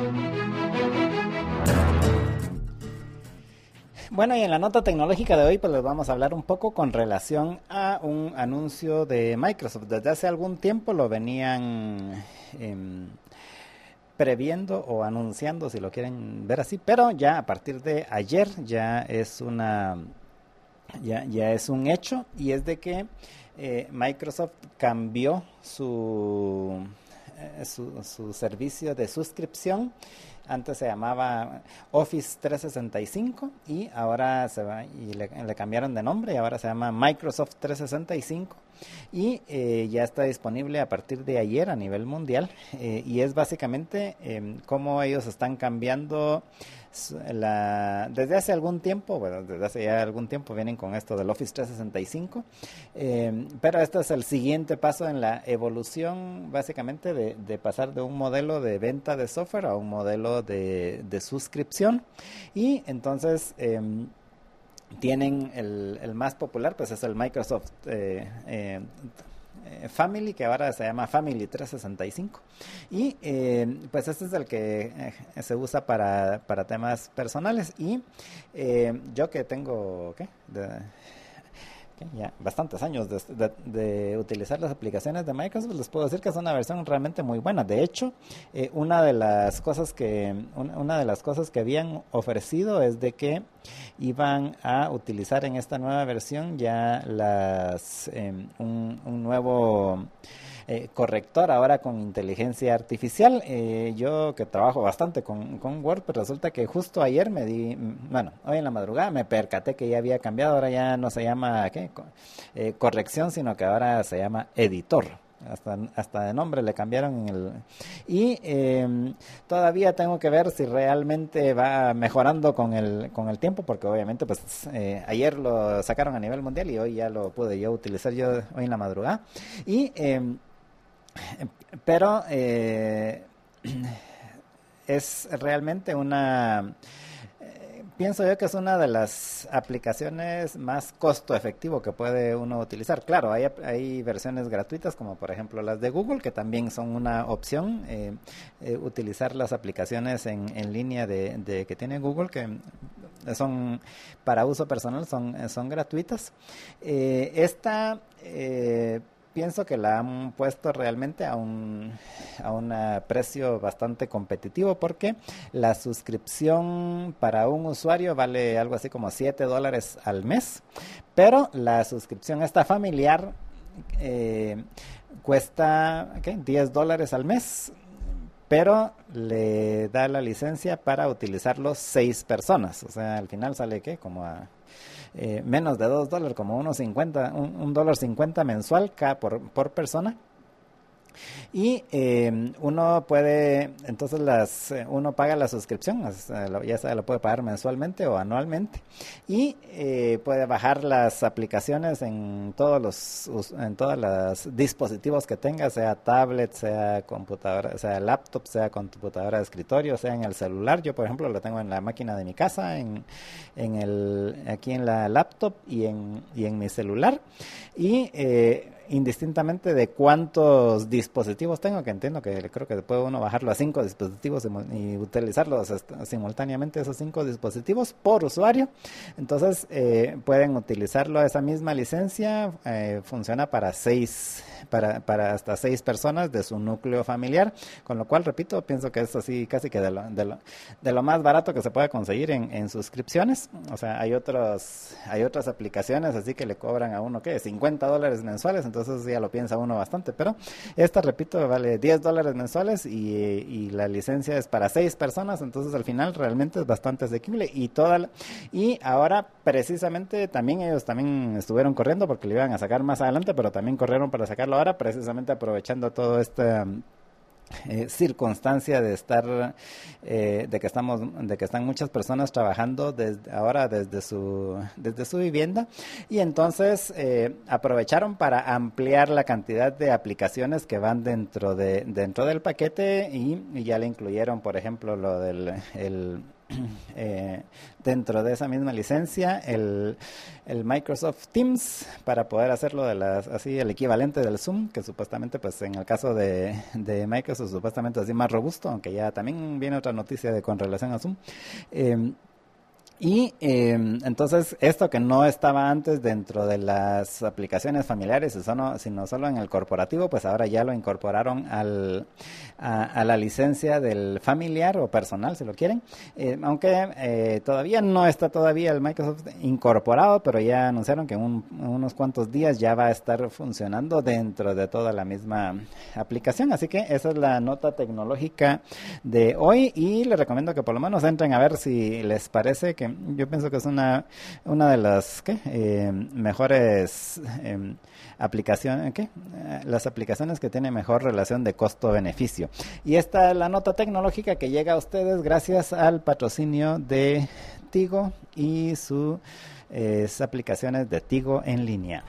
Bueno, y en la nota tecnológica de hoy, pues les vamos a hablar un poco con relación a un anuncio de Microsoft. Desde hace algún tiempo lo venían eh, previendo o anunciando, si lo quieren ver así, pero ya a partir de ayer ya es una ya, ya es un hecho, y es de que eh, Microsoft cambió su, eh, su su servicio de suscripción. Antes se llamaba Office trescientos sesenta y cinco y ahora se va y le, le cambiaron de nombre y ahora se llama Microsoft trescientos sesenta y cinco y eh, ya está disponible a partir de ayer a nivel mundial, eh, y es básicamente eh, cómo ellos están cambiando la, desde hace algún tiempo, bueno, desde hace ya algún tiempo vienen con esto del Office trescientos sesenta y cinco, eh, pero este es el siguiente paso en la evolución básicamente de, de pasar de un modelo de venta de software a un modelo de, de suscripción, y entonces eh, tienen el, el más popular, pues es el Microsoft eh, eh, Family, que ahora se llama Family trescientos sesenta y cinco, y eh, pues este es el que eh, se usa para, para temas personales, y eh, yo que tengo ¿qué? De, ya bastantes años de, de, de utilizar las aplicaciones de Microsoft, les puedo decir que es una versión realmente muy buena. De hecho, eh, una de las cosas que una, una de las cosas que habían ofrecido es de que iban a utilizar en esta nueva versión ya las eh, un, un nuevo Eh, corrector ahora con inteligencia artificial. Eh, yo que trabajo bastante con, con Word, pues resulta que justo ayer me di, bueno, hoy en la madrugada me percaté que ya había cambiado, ahora ya no se llama ¿qué? Eh, corrección, sino que ahora se llama editor. Hasta, hasta de nombre le cambiaron en el, y eh, todavía tengo que ver si realmente va mejorando con el con el tiempo, porque obviamente pues eh, ayer lo sacaron a nivel mundial y hoy ya lo pude yo utilizar yo hoy en la madrugada, y eh, pero eh, es realmente una eh, pienso yo que es una de las aplicaciones más costo efectivo que puede uno utilizar. Claro, hay, hay versiones gratuitas como por ejemplo las de Google, que también son una opción, eh, eh, utilizar las aplicaciones en, en línea de, de que tiene Google, que son para uso personal, son, son gratuitas. Eh, esta... Eh, Pienso que la han puesto realmente a un a un precio bastante competitivo porque la suscripción para un usuario vale algo así como siete dólares al mes, pero la suscripción esta familiar eh, cuesta ¿qué? diez dólares al mes, pero le da la licencia para utilizarlo seis personas, o sea, al final sale ¿qué? Como a Eh, menos de dos dólares, como unos cincuenta, un, un dólar cincuenta mensual cada por, por persona. Y eh, uno puede, entonces las uno paga la suscripción, ya sea lo puede pagar mensualmente o anualmente, y eh, puede bajar las aplicaciones en todos los en todos los dispositivos que tenga, sea tablet, sea computadora, sea laptop, sea computadora de escritorio, sea en el celular. Yo, por ejemplo, lo tengo en la máquina de mi casa, en, en el aquí en la laptop y en y en mi celular, y eh, indistintamente de cuántos dispositivos tengo, que entiendo que creo que puede uno bajarlo a cinco dispositivos y utilizarlos simultáneamente, esos cinco dispositivos por usuario. Entonces eh, pueden utilizarlo, esa misma licencia eh, funciona para seis para, para hasta seis personas de su núcleo familiar, con lo cual, repito, pienso que es así casi que de lo, de lo, de lo más barato que se puede conseguir en, en suscripciones. O sea, hay otros hay otras aplicaciones así que le cobran a uno, ¿qué? cincuenta dólares mensuales, entonces ya lo piensa uno bastante, pero esta, repito, vale diez dólares mensuales y, y la licencia es para seis personas, entonces al final realmente es bastante asequible. Y toda la, y ahora precisamente también ellos también estuvieron corriendo porque lo iban a sacar más adelante, pero también corrieron para sacarlo ahora, precisamente aprovechando todo este Eh, circunstancia de estar eh, de que estamos de que están muchas personas trabajando desde ahora desde su desde su vivienda, y entonces eh, aprovecharon para ampliar la cantidad de aplicaciones que van dentro de dentro del paquete, y, y ya le incluyeron, por ejemplo, lo del el Eh, dentro de esa misma licencia el, el Microsoft Teams, para poder hacerlo de las así el equivalente del Zoom, que supuestamente pues en el caso de, de Microsoft supuestamente así más robusto, aunque ya también viene otra noticia de con relación a Zoom. eh, Y eh, entonces esto que no estaba antes dentro de las aplicaciones familiares, sino solo en el corporativo, pues ahora ya lo incorporaron al, a, a la licencia del familiar o personal, si lo quieren. Eh, aunque eh, todavía no está todavía el Microsoft incorporado, pero ya anunciaron que en un, unos cuantos días ya va a estar funcionando dentro de toda la misma aplicación. Así que esa es la nota tecnológica de hoy, y les recomiendo que por lo menos entren a ver si les parece, que yo pienso que es una una de las ¿qué? Eh, mejores eh, aplicaciones, ¿qué? Eh, las aplicaciones que tienen mejor relación de costo-beneficio. Y esta es la nota tecnológica que llega a ustedes gracias al patrocinio de Tigo y sus eh, aplicaciones de Tigo en línea.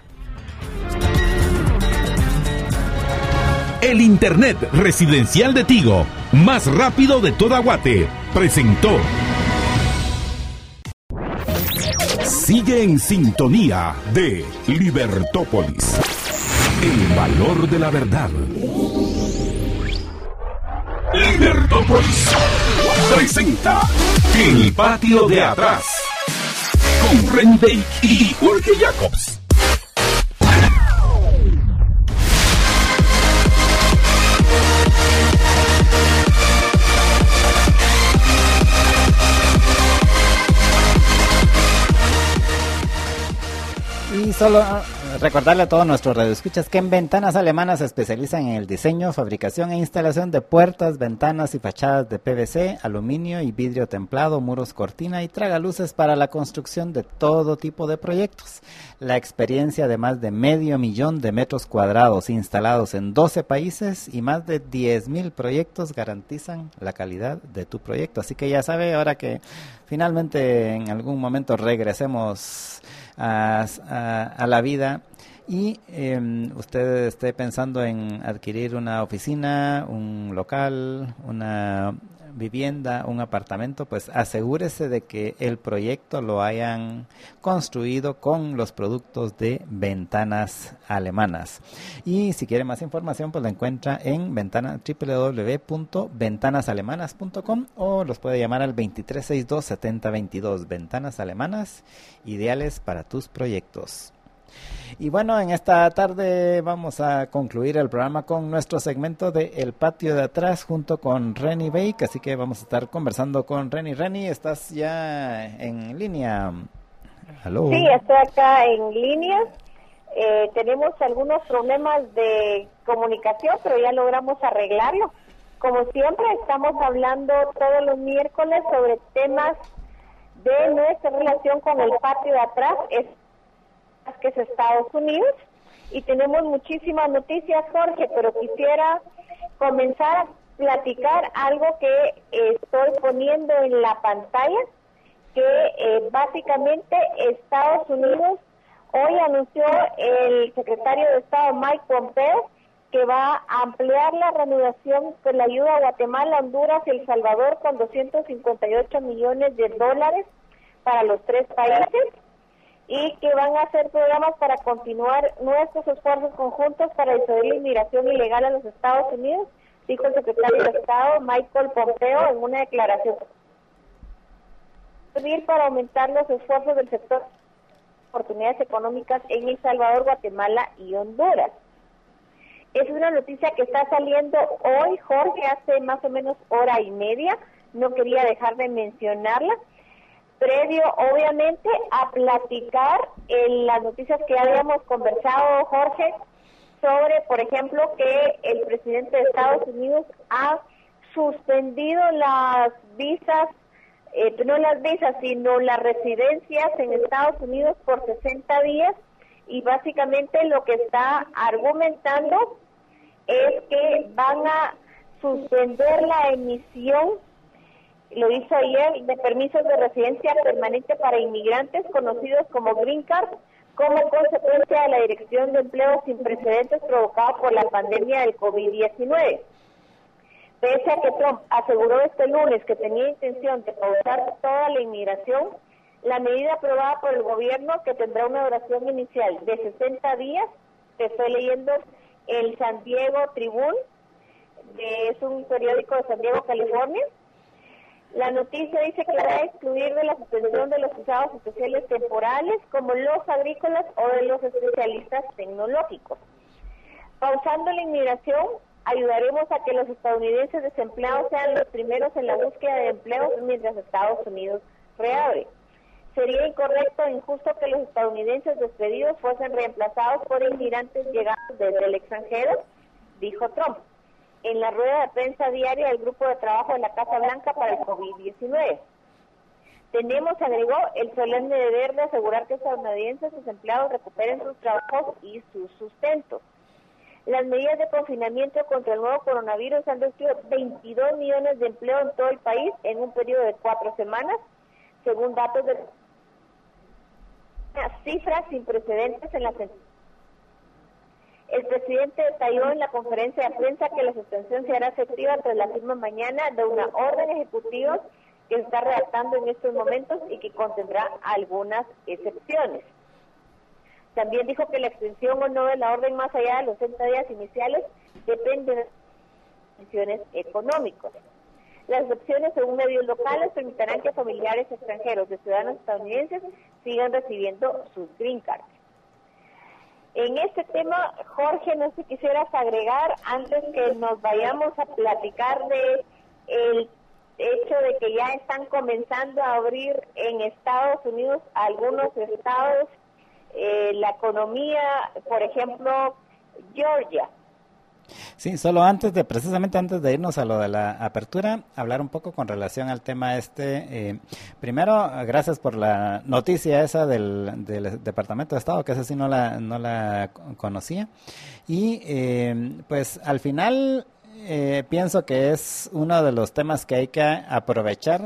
El Internet residencial de Tigo, más rápido de toda Guate, presentó. Sigue en sintonía de Libertópolis, el valor de la verdad. Libertópolis presenta El Patio de Atrás con Rendeik y Jorge Jacobs.
Y solo recordarle a todos nuestros radioescuchas que en Ventanas Alemanas se especializan en el diseño, fabricación e instalación de puertas, ventanas y fachadas de P V C, aluminio y vidrio templado, muros cortina y tragaluces para la construcción de todo tipo de proyectos. La experiencia de más de medio millón de metros cuadrados instalados en doce países y más de diez mil proyectos garantizan la calidad de tu proyecto. Así que ya sabe, ahora que finalmente en algún momento regresemos A, a, a la vida y eh, usted esté pensando en adquirir una oficina, un local, una vivienda, un apartamento, pues asegúrese de que el proyecto lo hayan construido con los productos de Ventanas Alemanas. Y si quiere más información, pues la encuentra en ventana, doble u doble u doble u punto ventanas alemanas punto com o los puede llamar al veintitrés sesenta y dos setenta veintidós. Ventanas Alemanas, ideales para tus proyectos. Y bueno, en esta tarde vamos a concluir el programa con nuestro segmento de El Patio de Atrás junto con Reni Bake, así que vamos a estar conversando con Reni. Reni, ¿estás ya en línea? ¿Aló?
Sí, estoy acá en línea. Eh, tenemos algunos problemas de comunicación, pero ya logramos arreglarlo. Como siempre, estamos hablando todos los miércoles sobre temas de nuestra relación con el patio de atrás, es que es Estados Unidos, y tenemos muchísimas noticias, Jorge, pero quisiera comenzar a platicar algo que eh, estoy poniendo en la pantalla, que eh, básicamente Estados Unidos, hoy anunció el secretario de Estado Mike Pompeo que va a ampliar la reanudación con la ayuda a Guatemala, Honduras y El Salvador con doscientos cincuenta y ocho millones de dólares para los tres países, y que van a hacer programas para continuar nuestros esfuerzos conjuntos para disuadir la inmigración ilegal a los Estados Unidos, dijo el secretario de Estado Michael Pompeo en una declaración. Servir para aumentar los esfuerzos del sector de oportunidades económicas en El Salvador, Guatemala y Honduras. Es una noticia que está saliendo hoy, Jorge, hace más o menos hora y media. No quería dejar de mencionarla. Previo, obviamente, a platicar en las noticias que habíamos conversado, Jorge, sobre, por ejemplo, que el presidente de Estados Unidos ha suspendido las visas, eh, no las visas, sino las residencias en Estados Unidos por sesenta días, y básicamente lo que está argumentando es que van a suspender la emisión, lo hizo ayer, de permisos de residencia permanente para inmigrantes conocidos como Green Card, como consecuencia de la Dirección de Empleo sin precedentes provocada por la pandemia del COVID diecinueve. Pese a que Trump aseguró este lunes que tenía intención de pausar toda la inmigración, la medida aprobada por el gobierno, que tendrá una duración inicial de sesenta días, te estoy leyendo el San Diego Tribune, de, es un periódico de San Diego, California. La noticia dice que va a excluir de la suspensión de los usados especiales temporales como los agrícolas o de los especialistas tecnológicos. Pausando la inmigración, ayudaremos a que los estadounidenses desempleados sean los primeros en la búsqueda de empleo mientras Estados Unidos reabre. Sería incorrecto e injusto que los estadounidenses despedidos fuesen reemplazados por inmigrantes llegados desde el extranjero, dijo Trump en la rueda de prensa diaria del Grupo de Trabajo de la Casa Blanca para el COVID diecinueve. Tenemos, agregó, el solemne deber de asegurar que estadounidenses desempleados recuperen sus trabajos y sus sustentos. Las medidas de confinamiento contra el nuevo coronavirus han destruido veintidós millones de empleo en todo el país en un periodo de cuatro semanas, según datos de cifras sin precedentes en la central. El presidente detalló en la conferencia de prensa que la suspensión se hará efectiva tras la firma mañana de una orden ejecutiva que se está redactando en estos momentos y que contendrá algunas excepciones. También dijo que la extensión o no de la orden más allá de los sesenta días iniciales depende de las condiciones económicas. Las excepciones, según medios locales, permitirán que familiares extranjeros de ciudadanos estadounidenses sigan recibiendo sus green cards. En este tema, Jorge, no sé si quisieras agregar, antes que nos vayamos a platicar de el hecho de que ya están comenzando a abrir en Estados Unidos algunos estados, eh, la economía, por ejemplo, Georgia.
Sí, solo antes de, precisamente antes de irnos a lo de la apertura, hablar un poco con relación al tema este. Eh, primero, gracias por la noticia esa del, del Departamento de Estado, que esa sí no la, no la conocía. Y eh, pues al final eh, pienso que es uno de los temas que hay que aprovechar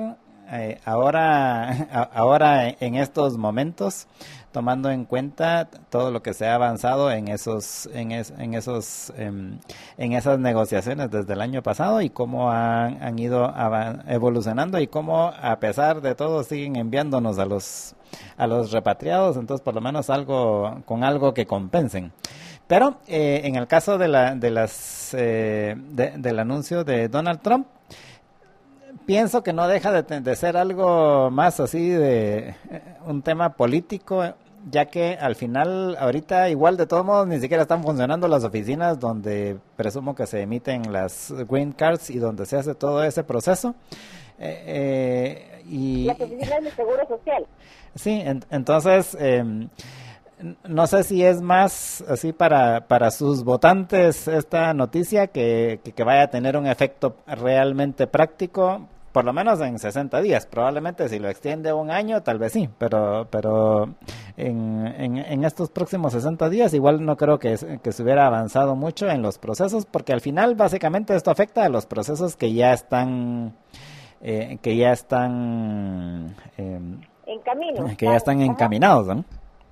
eh, ahora, a, ahora en estos momentos, tomando en cuenta todo lo que se ha avanzado en esos, en, es, en esos, en, en esas negociaciones desde el año pasado y cómo han, han ido evolucionando y cómo a pesar de todo siguen enviándonos a los, a los repatriados, entonces por lo menos algo, con algo que compensen. Pero eh, en el caso de la, de las, eh, de, del anuncio de Donald Trump, pienso que no deja de, de ser algo más así de eh, un tema político, ya que al final, ahorita igual de todos modos ni siquiera están funcionando las oficinas donde presumo que se emiten las green cards y donde se hace todo ese proceso. Eh, eh, y
las oficinas de Seguro Social.
Sí, en, entonces... Eh, no sé si es más así para, para sus votantes esta noticia que, que, que vaya a tener un efecto realmente práctico, por lo menos en sesenta días. Probablemente si lo extiende un año, tal vez sí, pero pero en, en, en estos próximos sesenta días igual no creo que, que se hubiera avanzado mucho en los procesos, porque al final básicamente esto afecta a los procesos que ya están, eh, que ya están, eh,
en camino.
Que ya están encaminados, ¿no?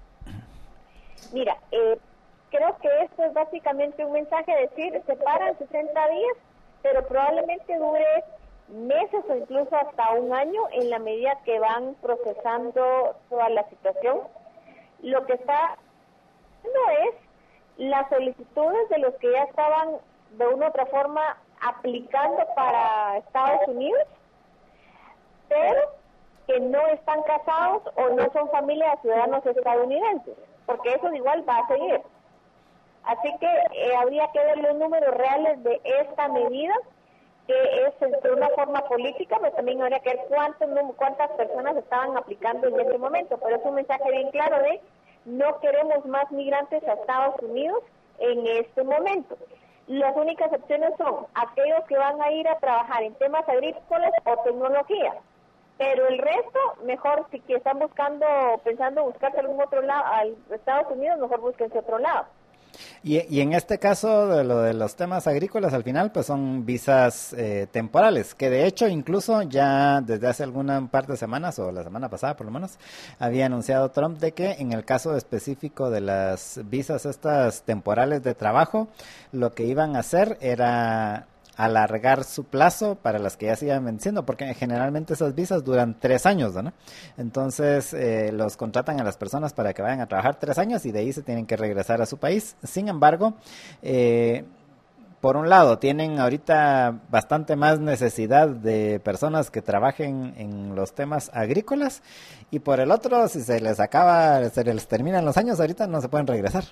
Mira, eh, creo que esto es básicamente un mensaje de decir, se paran sesenta días, pero probablemente dure meses o incluso hasta un año en la medida que van procesando toda la situación. Lo que está no es las solicitudes de los que ya estaban de una u otra forma aplicando para Estados Unidos, pero que no están casados o no son familia de ciudadanos estadounidenses, porque eso igual va a seguir. Así que eh, habría que ver los números reales de esta medida, que es de una forma política, pero también habría que ver cuántos, cuántas personas estaban aplicando en ese momento. Pero es un mensaje bien claro de no queremos más migrantes a Estados Unidos en este momento. Las únicas opciones son aquellos que van a ir a trabajar en temas agrícolas o tecnología. Pero el resto, mejor si que están buscando, pensando buscarse algún otro lado, al Estados Unidos, mejor búsquense otro lado.
Y, y en este caso de lo de los temas agrícolas, al final, pues son visas eh, temporales, que de hecho incluso ya desde hace alguna par de semanas, o la semana pasada por lo menos, había anunciado Trump de que en el caso específico de las visas estas temporales de trabajo, lo que iban a hacer era alargar su plazo para las que ya se iban venciendo, porque generalmente esas visas duran tres años, ¿no? Entonces eh, los contratan a las personas para que vayan a trabajar tres años y de ahí se tienen que regresar a su país. Sin embargo, eh, por un lado tienen ahorita bastante más necesidad de personas que trabajen en los temas agrícolas, y por el otro, si se les acaba, se les terminan los años, ahorita no se pueden regresar.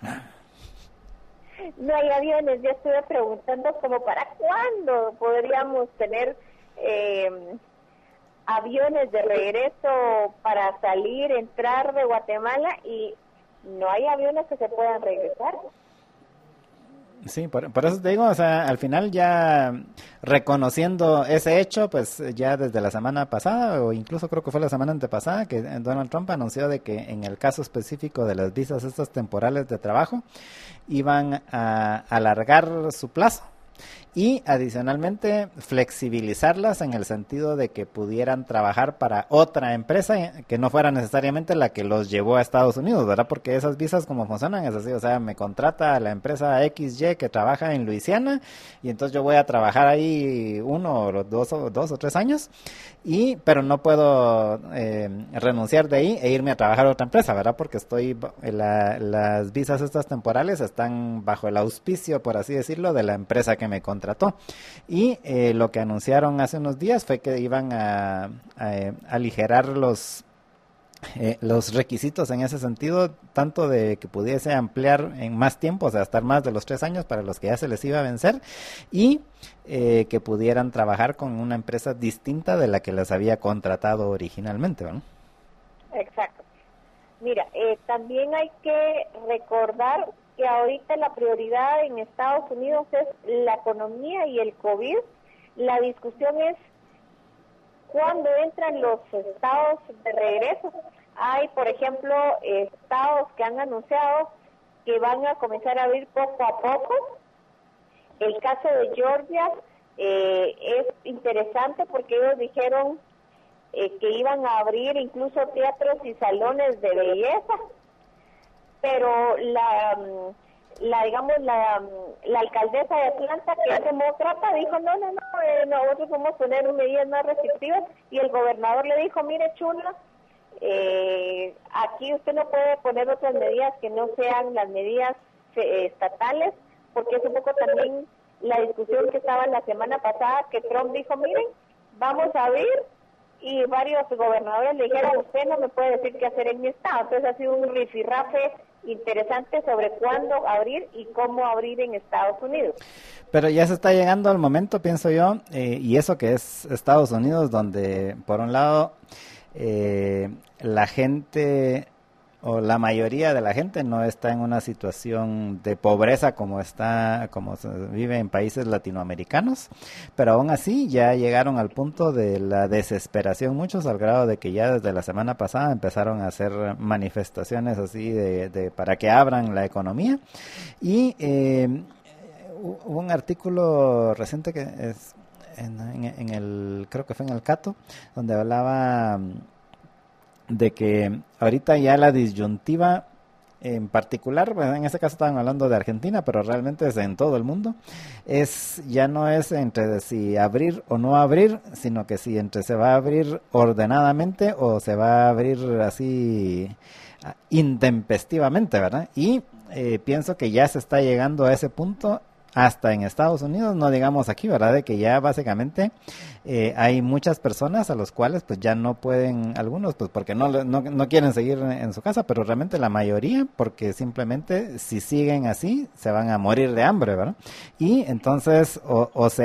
No hay aviones, yo estuve preguntando como para cuándo podríamos tener eh, aviones de regreso para salir, entrar de Guatemala, y no hay aviones que se puedan regresar.
Sí, por, por eso te digo, o sea, al final ya reconociendo ese hecho, pues ya desde la semana pasada, o incluso creo que fue la semana antepasada, que Donald Trump anunció de que en el caso específico de las visas estas temporales de trabajo, iban a alargar su plazo y adicionalmente flexibilizarlas en el sentido de que pudieran trabajar para otra empresa que no fuera necesariamente la que los llevó a Estados Unidos, ¿verdad? Porque esas visas como funcionan es así, o sea, me contrata la empresa X Y que trabaja en Luisiana y entonces yo voy a trabajar ahí uno o dos o, dos o tres años, y pero no puedo eh, renunciar de ahí e irme a trabajar a otra empresa, ¿verdad? Porque estoy la, las visas estas temporales están bajo el auspicio, por así decirlo, de la empresa que me contrató. Trató. Y eh, lo que anunciaron hace unos días fue que iban a, a, a aligerar los eh, los requisitos en ese sentido, tanto de que pudiese ampliar en más tiempo, o sea, estar más de los tres años para los que ya se les iba a vencer, y eh, que pudieran trabajar con una empresa distinta de la que las había contratado originalmente, ¿no?
Exacto. Mira, eh, también hay que recordar que ahorita la prioridad en Estados Unidos es la economía y el COVID. La discusión es cuándo entran los estados de regreso. Hay, por ejemplo, estados que han anunciado que van a comenzar a abrir poco a poco. El caso de Georgia eh, es interesante porque ellos dijeron eh, que iban a abrir incluso teatros y salones de belleza, pero la, la digamos, la, la alcaldesa de Atlanta, que es demócrata, dijo, no, no, no, eh, nosotros vamos a poner medidas más restrictivas, y el gobernador le dijo, mire, chula, eh, aquí usted no puede poner otras medidas que no sean las medidas eh, estatales, porque es un poco también la discusión que estaba la semana pasada, que Trump dijo, miren, vamos a abrir, y varios gobernadores le dijeron, usted no me puede decir qué hacer en mi estado. Entonces ha sido un rifirrafe interesante sobre cuándo abrir y cómo abrir en Estados Unidos.
Pero ya se está llegando al momento, pienso yo, eh, y eso que es Estados Unidos, donde por un lado eh, la gente o la mayoría de la gente no está en una situación de pobreza como está, como se vive en países latinoamericanos, pero aún así ya llegaron al punto de la desesperación muchos, al grado de que ya desde la semana pasada empezaron a hacer manifestaciones así de, de para que abran la economía. Y eh, hubo un artículo reciente que es en, en, en el, creo que fue en el Cato, donde hablaba de que ahorita ya la disyuntiva en particular, pues en este caso estaban hablando de Argentina, pero realmente es en todo el mundo, es ya no es entre si abrir o no abrir, sino que si entre se va a abrir ordenadamente o se va a abrir así intempestivamente, ¿verdad? Y eh, pienso que ya se está llegando a ese punto hasta en Estados Unidos, no digamos aquí, ¿verdad? De que ya básicamente eh, hay muchas personas a los cuales pues ya no pueden, algunos pues porque no, no, no quieren seguir en, en su casa, pero realmente la mayoría porque simplemente si siguen así se van a morir de hambre, ¿verdad? Y entonces o, o se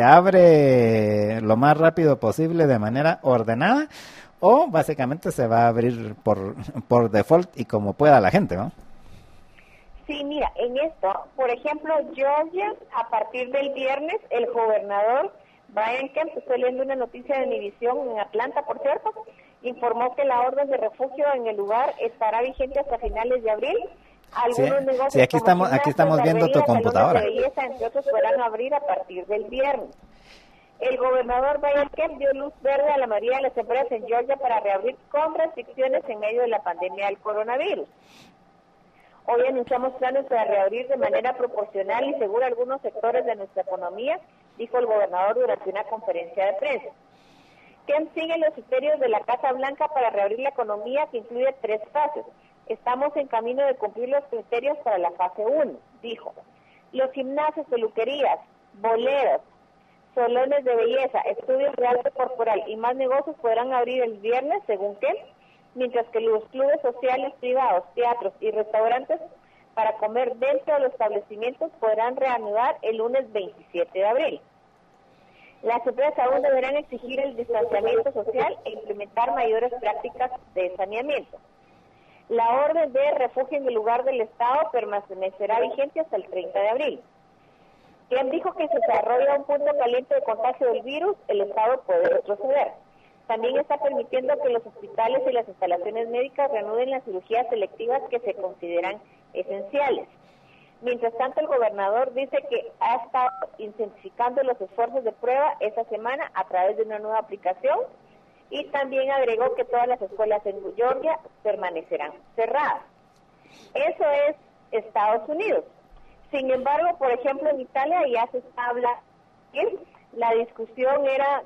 abre lo más rápido posible de manera ordenada o básicamente se va a abrir por, por default y como pueda la gente, ¿no?
Sí, mira, en esto, por ejemplo, Georgia, a partir del viernes, el gobernador Brian Kemp, estoy leyendo una noticia de Univisión en Atlanta, por cierto, informó que la orden de refugio en el lugar estará vigente hasta finales de abril. Algunos
sí,
negocios
sí, aquí estamos, aquí estamos viendo tu computadora.
De belleza, entre otros, podrán abrir a partir del viernes. El gobernador Brian Kemp dio luz verde a la mayoría de las empresas en Georgia para reabrir con restricciones en medio de la pandemia del coronavirus. Hoy anunciamos planes para reabrir de manera proporcional y segura algunos sectores de nuestra economía, dijo el gobernador durante una conferencia de prensa. Kemp sigue los criterios de la Casa Blanca para reabrir la economía, que incluye tres fases. Estamos en camino de cumplir los criterios para la fase uno, dijo. Los gimnasios, peluquerías, boleros, salones de belleza, estudios de arte corporal y más negocios podrán abrir el viernes, según Kemp, mientras que los clubes sociales privados, teatros y restaurantes para comer dentro de los establecimientos podrán reanudar el lunes veintisiete de abril. Las empresas aún deberán exigir el distanciamiento social e implementar mayores prácticas de saneamiento. La orden de refugio en el lugar del Estado permanecerá vigente hasta el treinta de abril. Quien dijo que si se desarrolla un punto caliente de contagio del virus, el Estado puede retroceder. También está permitiendo que los hospitales y las instalaciones médicas reanuden las cirugías selectivas que se consideran esenciales. Mientras tanto, el gobernador dice que ha estado intensificando los esfuerzos de prueba esta semana a través de una nueva aplicación y también agregó que todas las escuelas en Georgia permanecerán cerradas. Eso es Estados Unidos. Sin embargo, por ejemplo, en Italia ya se está hablando, la discusión era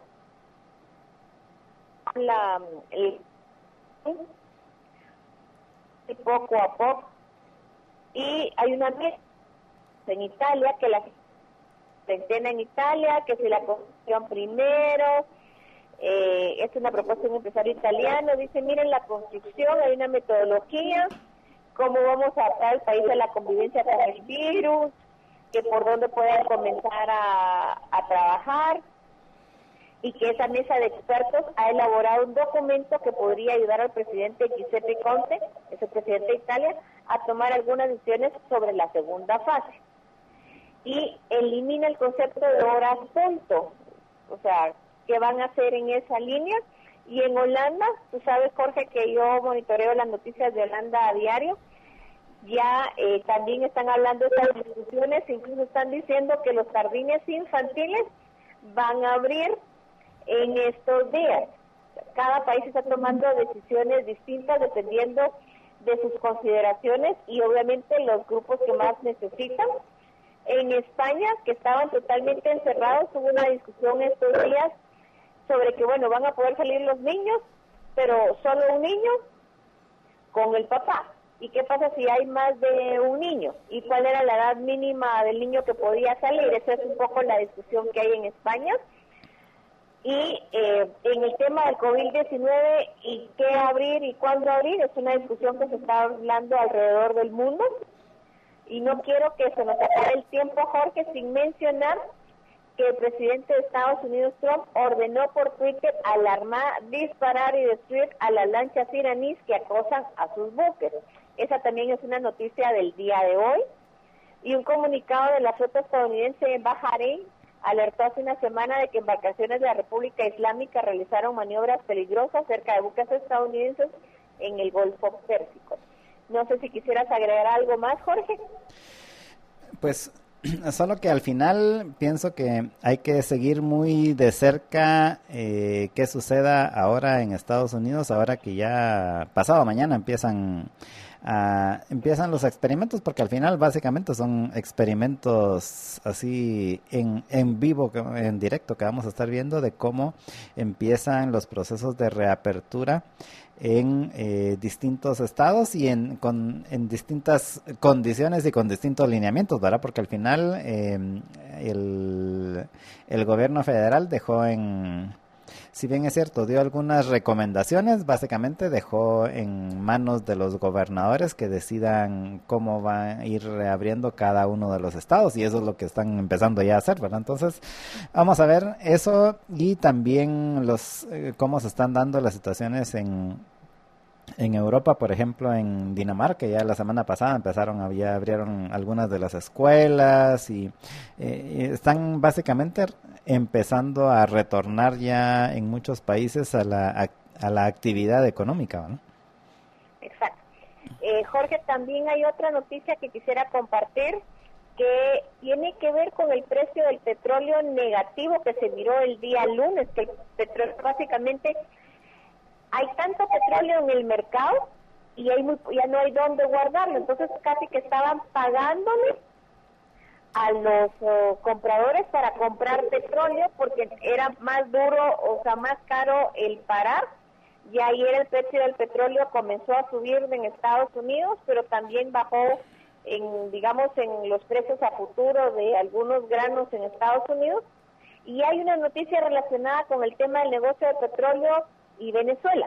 la el, poco a poco y hay una mesa en Italia que la cuarentena en Italia, que si la construcción primero, eh, es una propuesta de un empresario italiano, dice miren la construcción, hay una metodología, cómo vamos a adaptar el país a la convivencia con el virus, que por dónde pueden comenzar a, a trabajar, y que esa mesa de expertos ha elaborado un documento que podría ayudar al presidente Giuseppe Conte, es el presidente de Italia, a tomar algunas decisiones sobre la segunda fase. Y elimina el concepto de horas punto, o sea, ¿qué van a hacer en esa línea? Y en Holanda, tú sabes, Jorge, que yo monitoreo las noticias de Holanda a diario, ya eh, también están hablando de estas discusiones, incluso están diciendo que los jardines infantiles van a abrir en estos días. cada país está tomando decisiones distintas dependiendo de sus consideraciones y obviamente los grupos que más necesitan. En España, que estaban totalmente encerrados, hubo una discusión estos días sobre que, bueno, van a poder salir los niños, pero solo un niño con el papá. ¿Y qué pasa si hay más de un niño? ¿Y cuál era la edad mínima del niño que podía salir? Esa es un poco la discusión que hay en España. Y eh, en el tema del COVID diecinueve y qué abrir y cuándo abrir, es una discusión que se está hablando alrededor del mundo. Y no quiero que se nos acabe el tiempo, Jorge, sin mencionar que el presidente de Estados Unidos, Trump, ordenó por Twitter alarmar, disparar y destruir a las lanchas iraníes que acosan a sus buques. Esa también es una noticia del día de hoy. Y un comunicado de la flota estadounidense en Bahrein alertó hace una semana de que embarcaciones de la República Islámica realizaron maniobras peligrosas cerca de buques estadounidenses en el Golfo Pérsico. No sé si quisieras agregar algo más, Jorge.
Pues solo que al final pienso que hay que seguir muy de cerca eh, qué suceda ahora en Estados Unidos, ahora que ya pasado mañana empiezan a, empiezan los experimentos, porque al final básicamente son experimentos así en, en vivo, en directo, que vamos a estar viendo de cómo empiezan los procesos de reapertura en eh, distintos estados y en con en distintas condiciones y con distintos lineamientos, ¿verdad? Porque al final eh, el, el gobierno federal dejó en, si bien es cierto, dio algunas recomendaciones, básicamente dejó en manos de los gobernadores que decidan cómo va a ir reabriendo cada uno de los estados, y eso es lo que están empezando ya a hacer, ¿verdad? Entonces, vamos a ver eso y también los eh, cómo se están dando las situaciones en En Europa, por ejemplo, en Dinamarca, ya la semana pasada empezaron, ya abrieron algunas de las escuelas y eh, están básicamente empezando a retornar ya en muchos países a la, a, a la actividad económica, ¿no?
Exacto. Eh, Jorge, también hay otra noticia que quisiera compartir que tiene que ver con el precio del petróleo negativo que se miró el día lunes, que el petróleo básicamente... Hay tanto petróleo en el mercado y hay muy, ya no hay dónde guardarlo, entonces casi que estaban pagándole a los uh, compradores para comprar petróleo porque era más duro, o sea, más caro el parar. Y ayer el precio del petróleo comenzó a subir en Estados Unidos, pero también bajó en, digamos, en los precios a futuro de algunos granos en Estados Unidos. Y hay una noticia relacionada con el tema del negocio de petróleo y Venezuela.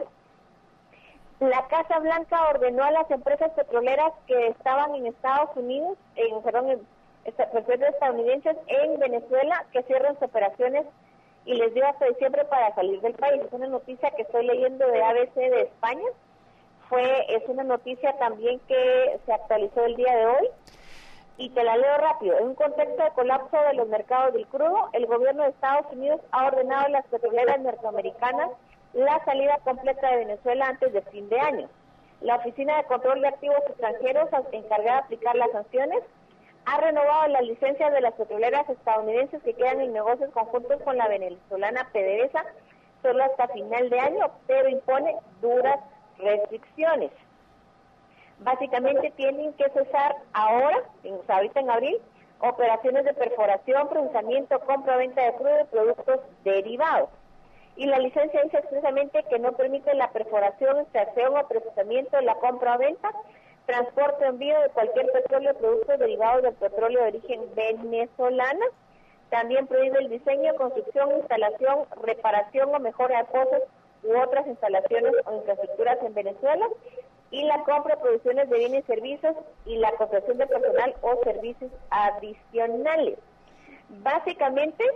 La Casa Blanca ordenó a las empresas petroleras que estaban en Estados Unidos, en, perdón, en, empresas estadounidenses en Venezuela, que cierren sus operaciones y les dio hasta diciembre para salir del país. Es una noticia que estoy leyendo de A B C de España. Fue, es una noticia también que se actualizó el día de hoy. Y te la leo rápido. En un contexto de colapso de los mercados del crudo, el gobierno de Estados Unidos ha ordenado a las petroleras norteamericanas la salida completa de Venezuela antes de fin de año. La Oficina de Control de Activos Extranjeros, encargada de aplicar las sanciones, ha renovado las licencias de las petroleras estadounidenses que quedan en negocios conjuntos con la venezolana PDVSA solo hasta final de año, pero impone duras restricciones. Básicamente tienen que cesar ahora, o sea, ahorita en abril, operaciones de perforación, procesamiento, compra-venta de crudo y productos derivados. Y la licencia dice expresamente que no permite la perforación, extracción o procesamiento de la compra o venta, transporte o envío de cualquier petróleo o productos derivados del petróleo de origen venezolana. También prohíbe el diseño, construcción, instalación, reparación o mejora de pozos u otras instalaciones o infraestructuras en Venezuela, y la compra, producciones de bienes y servicios y la contratación de personal o servicios adicionales. Básicamente,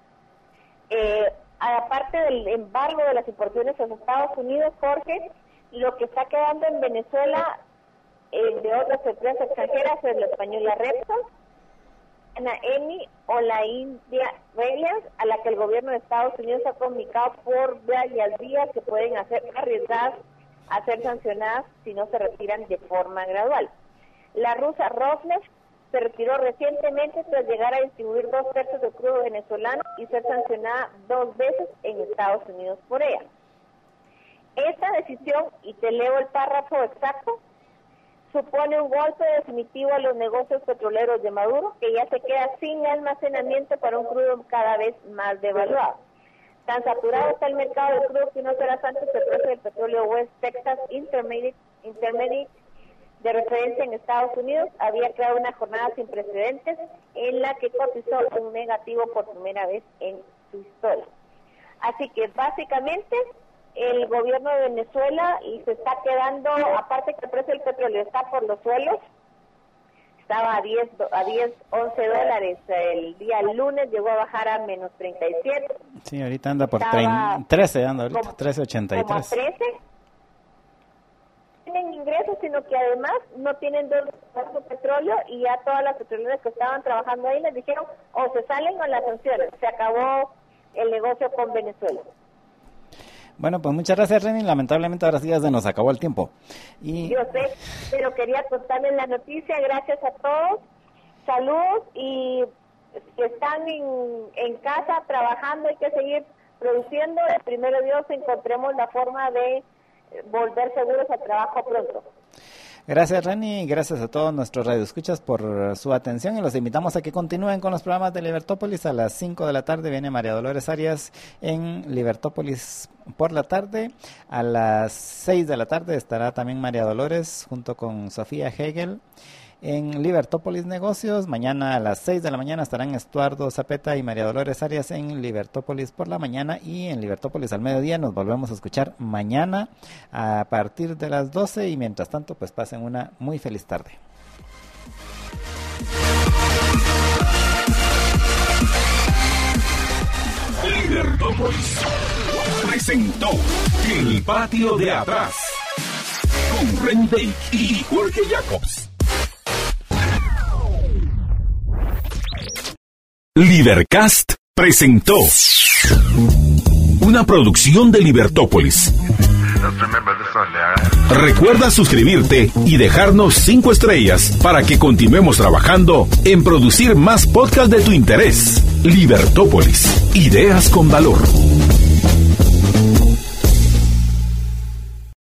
eh, aparte del embargo de las importaciones a los Estados Unidos, Jorge, lo que está quedando en Venezuela eh, de otras empresas extranjeras es la española Repsol, la Eni o la India Reliance, a la que el gobierno de Estados Unidos ha comunicado por varias vías que pueden hacer arriesgadas a ser sancionadas si no se retiran de forma gradual. La rusa Rosneft se retiró recientemente tras llegar a distribuir dos tercios del crudo venezolano y ser sancionada dos veces en Estados Unidos por ella. Esta decisión, y te leo el párrafo exacto, supone un golpe definitivo a los negocios petroleros de Maduro, que ya se queda sin almacenamiento para un crudo cada vez más devaluado. Tan saturado está el mercado de crudo que unas horas antes el precio del petróleo West Texas Intermediate, Intermediate de referencia en Estados Unidos había creado una jornada sin precedentes en la que cotizó un negativo por primera vez en su historia. Así que básicamente el gobierno de Venezuela y se está quedando, aparte que el precio del petróleo está por los suelos, estaba a diez, a diez, once dólares el día lunes, llegó a bajar a menos treinta y siete.
Sí, ahorita anda por treinta, trece, anda ahorita,
como,
trece ochenta y tres.
Como trece. Tienen ingresos, sino que además no tienen dos de petróleo y ya todas las petroleras que estaban trabajando ahí les dijeron o se salen o las sanciones. Se acabó el negocio con Venezuela.
Bueno, pues muchas gracias, Reni. Lamentablemente ahora sí ya se nos acabó el tiempo. Y...
Yo sé, pero quería contarles la noticia. Gracias a todos. Salud y que están en, en casa trabajando. Hay que seguir produciendo. El primero de Dios encontremos la forma de volver seguros al trabajo pronto.
Gracias, Reni, y gracias a todos nuestros radioescuchas por su atención y los invitamos a que continúen con los programas de Libertópolis. A las cinco de la tarde viene María Dolores Arias en Libertópolis por la tarde. A las seis de la tarde estará también María Dolores junto con Sofía Hegel en Libertópolis Negocios. Mañana a las seis de la mañana estarán Estuardo Zapeta y María Dolores Arias en Libertópolis por la mañana, y en Libertópolis al mediodía. Nos volvemos a escuchar mañana a partir de las doce, y mientras tanto pues pasen una muy feliz tarde.
Libertópolis presentó El Patio de Atrás con Ren Dake y Jorge Jacobs. Libercast presentó una producción de Libertópolis. Recuerda suscribirte y dejarnos cinco estrellas para que continuemos trabajando en producir más podcasts de tu interés. Libertópolis, ideas con valor.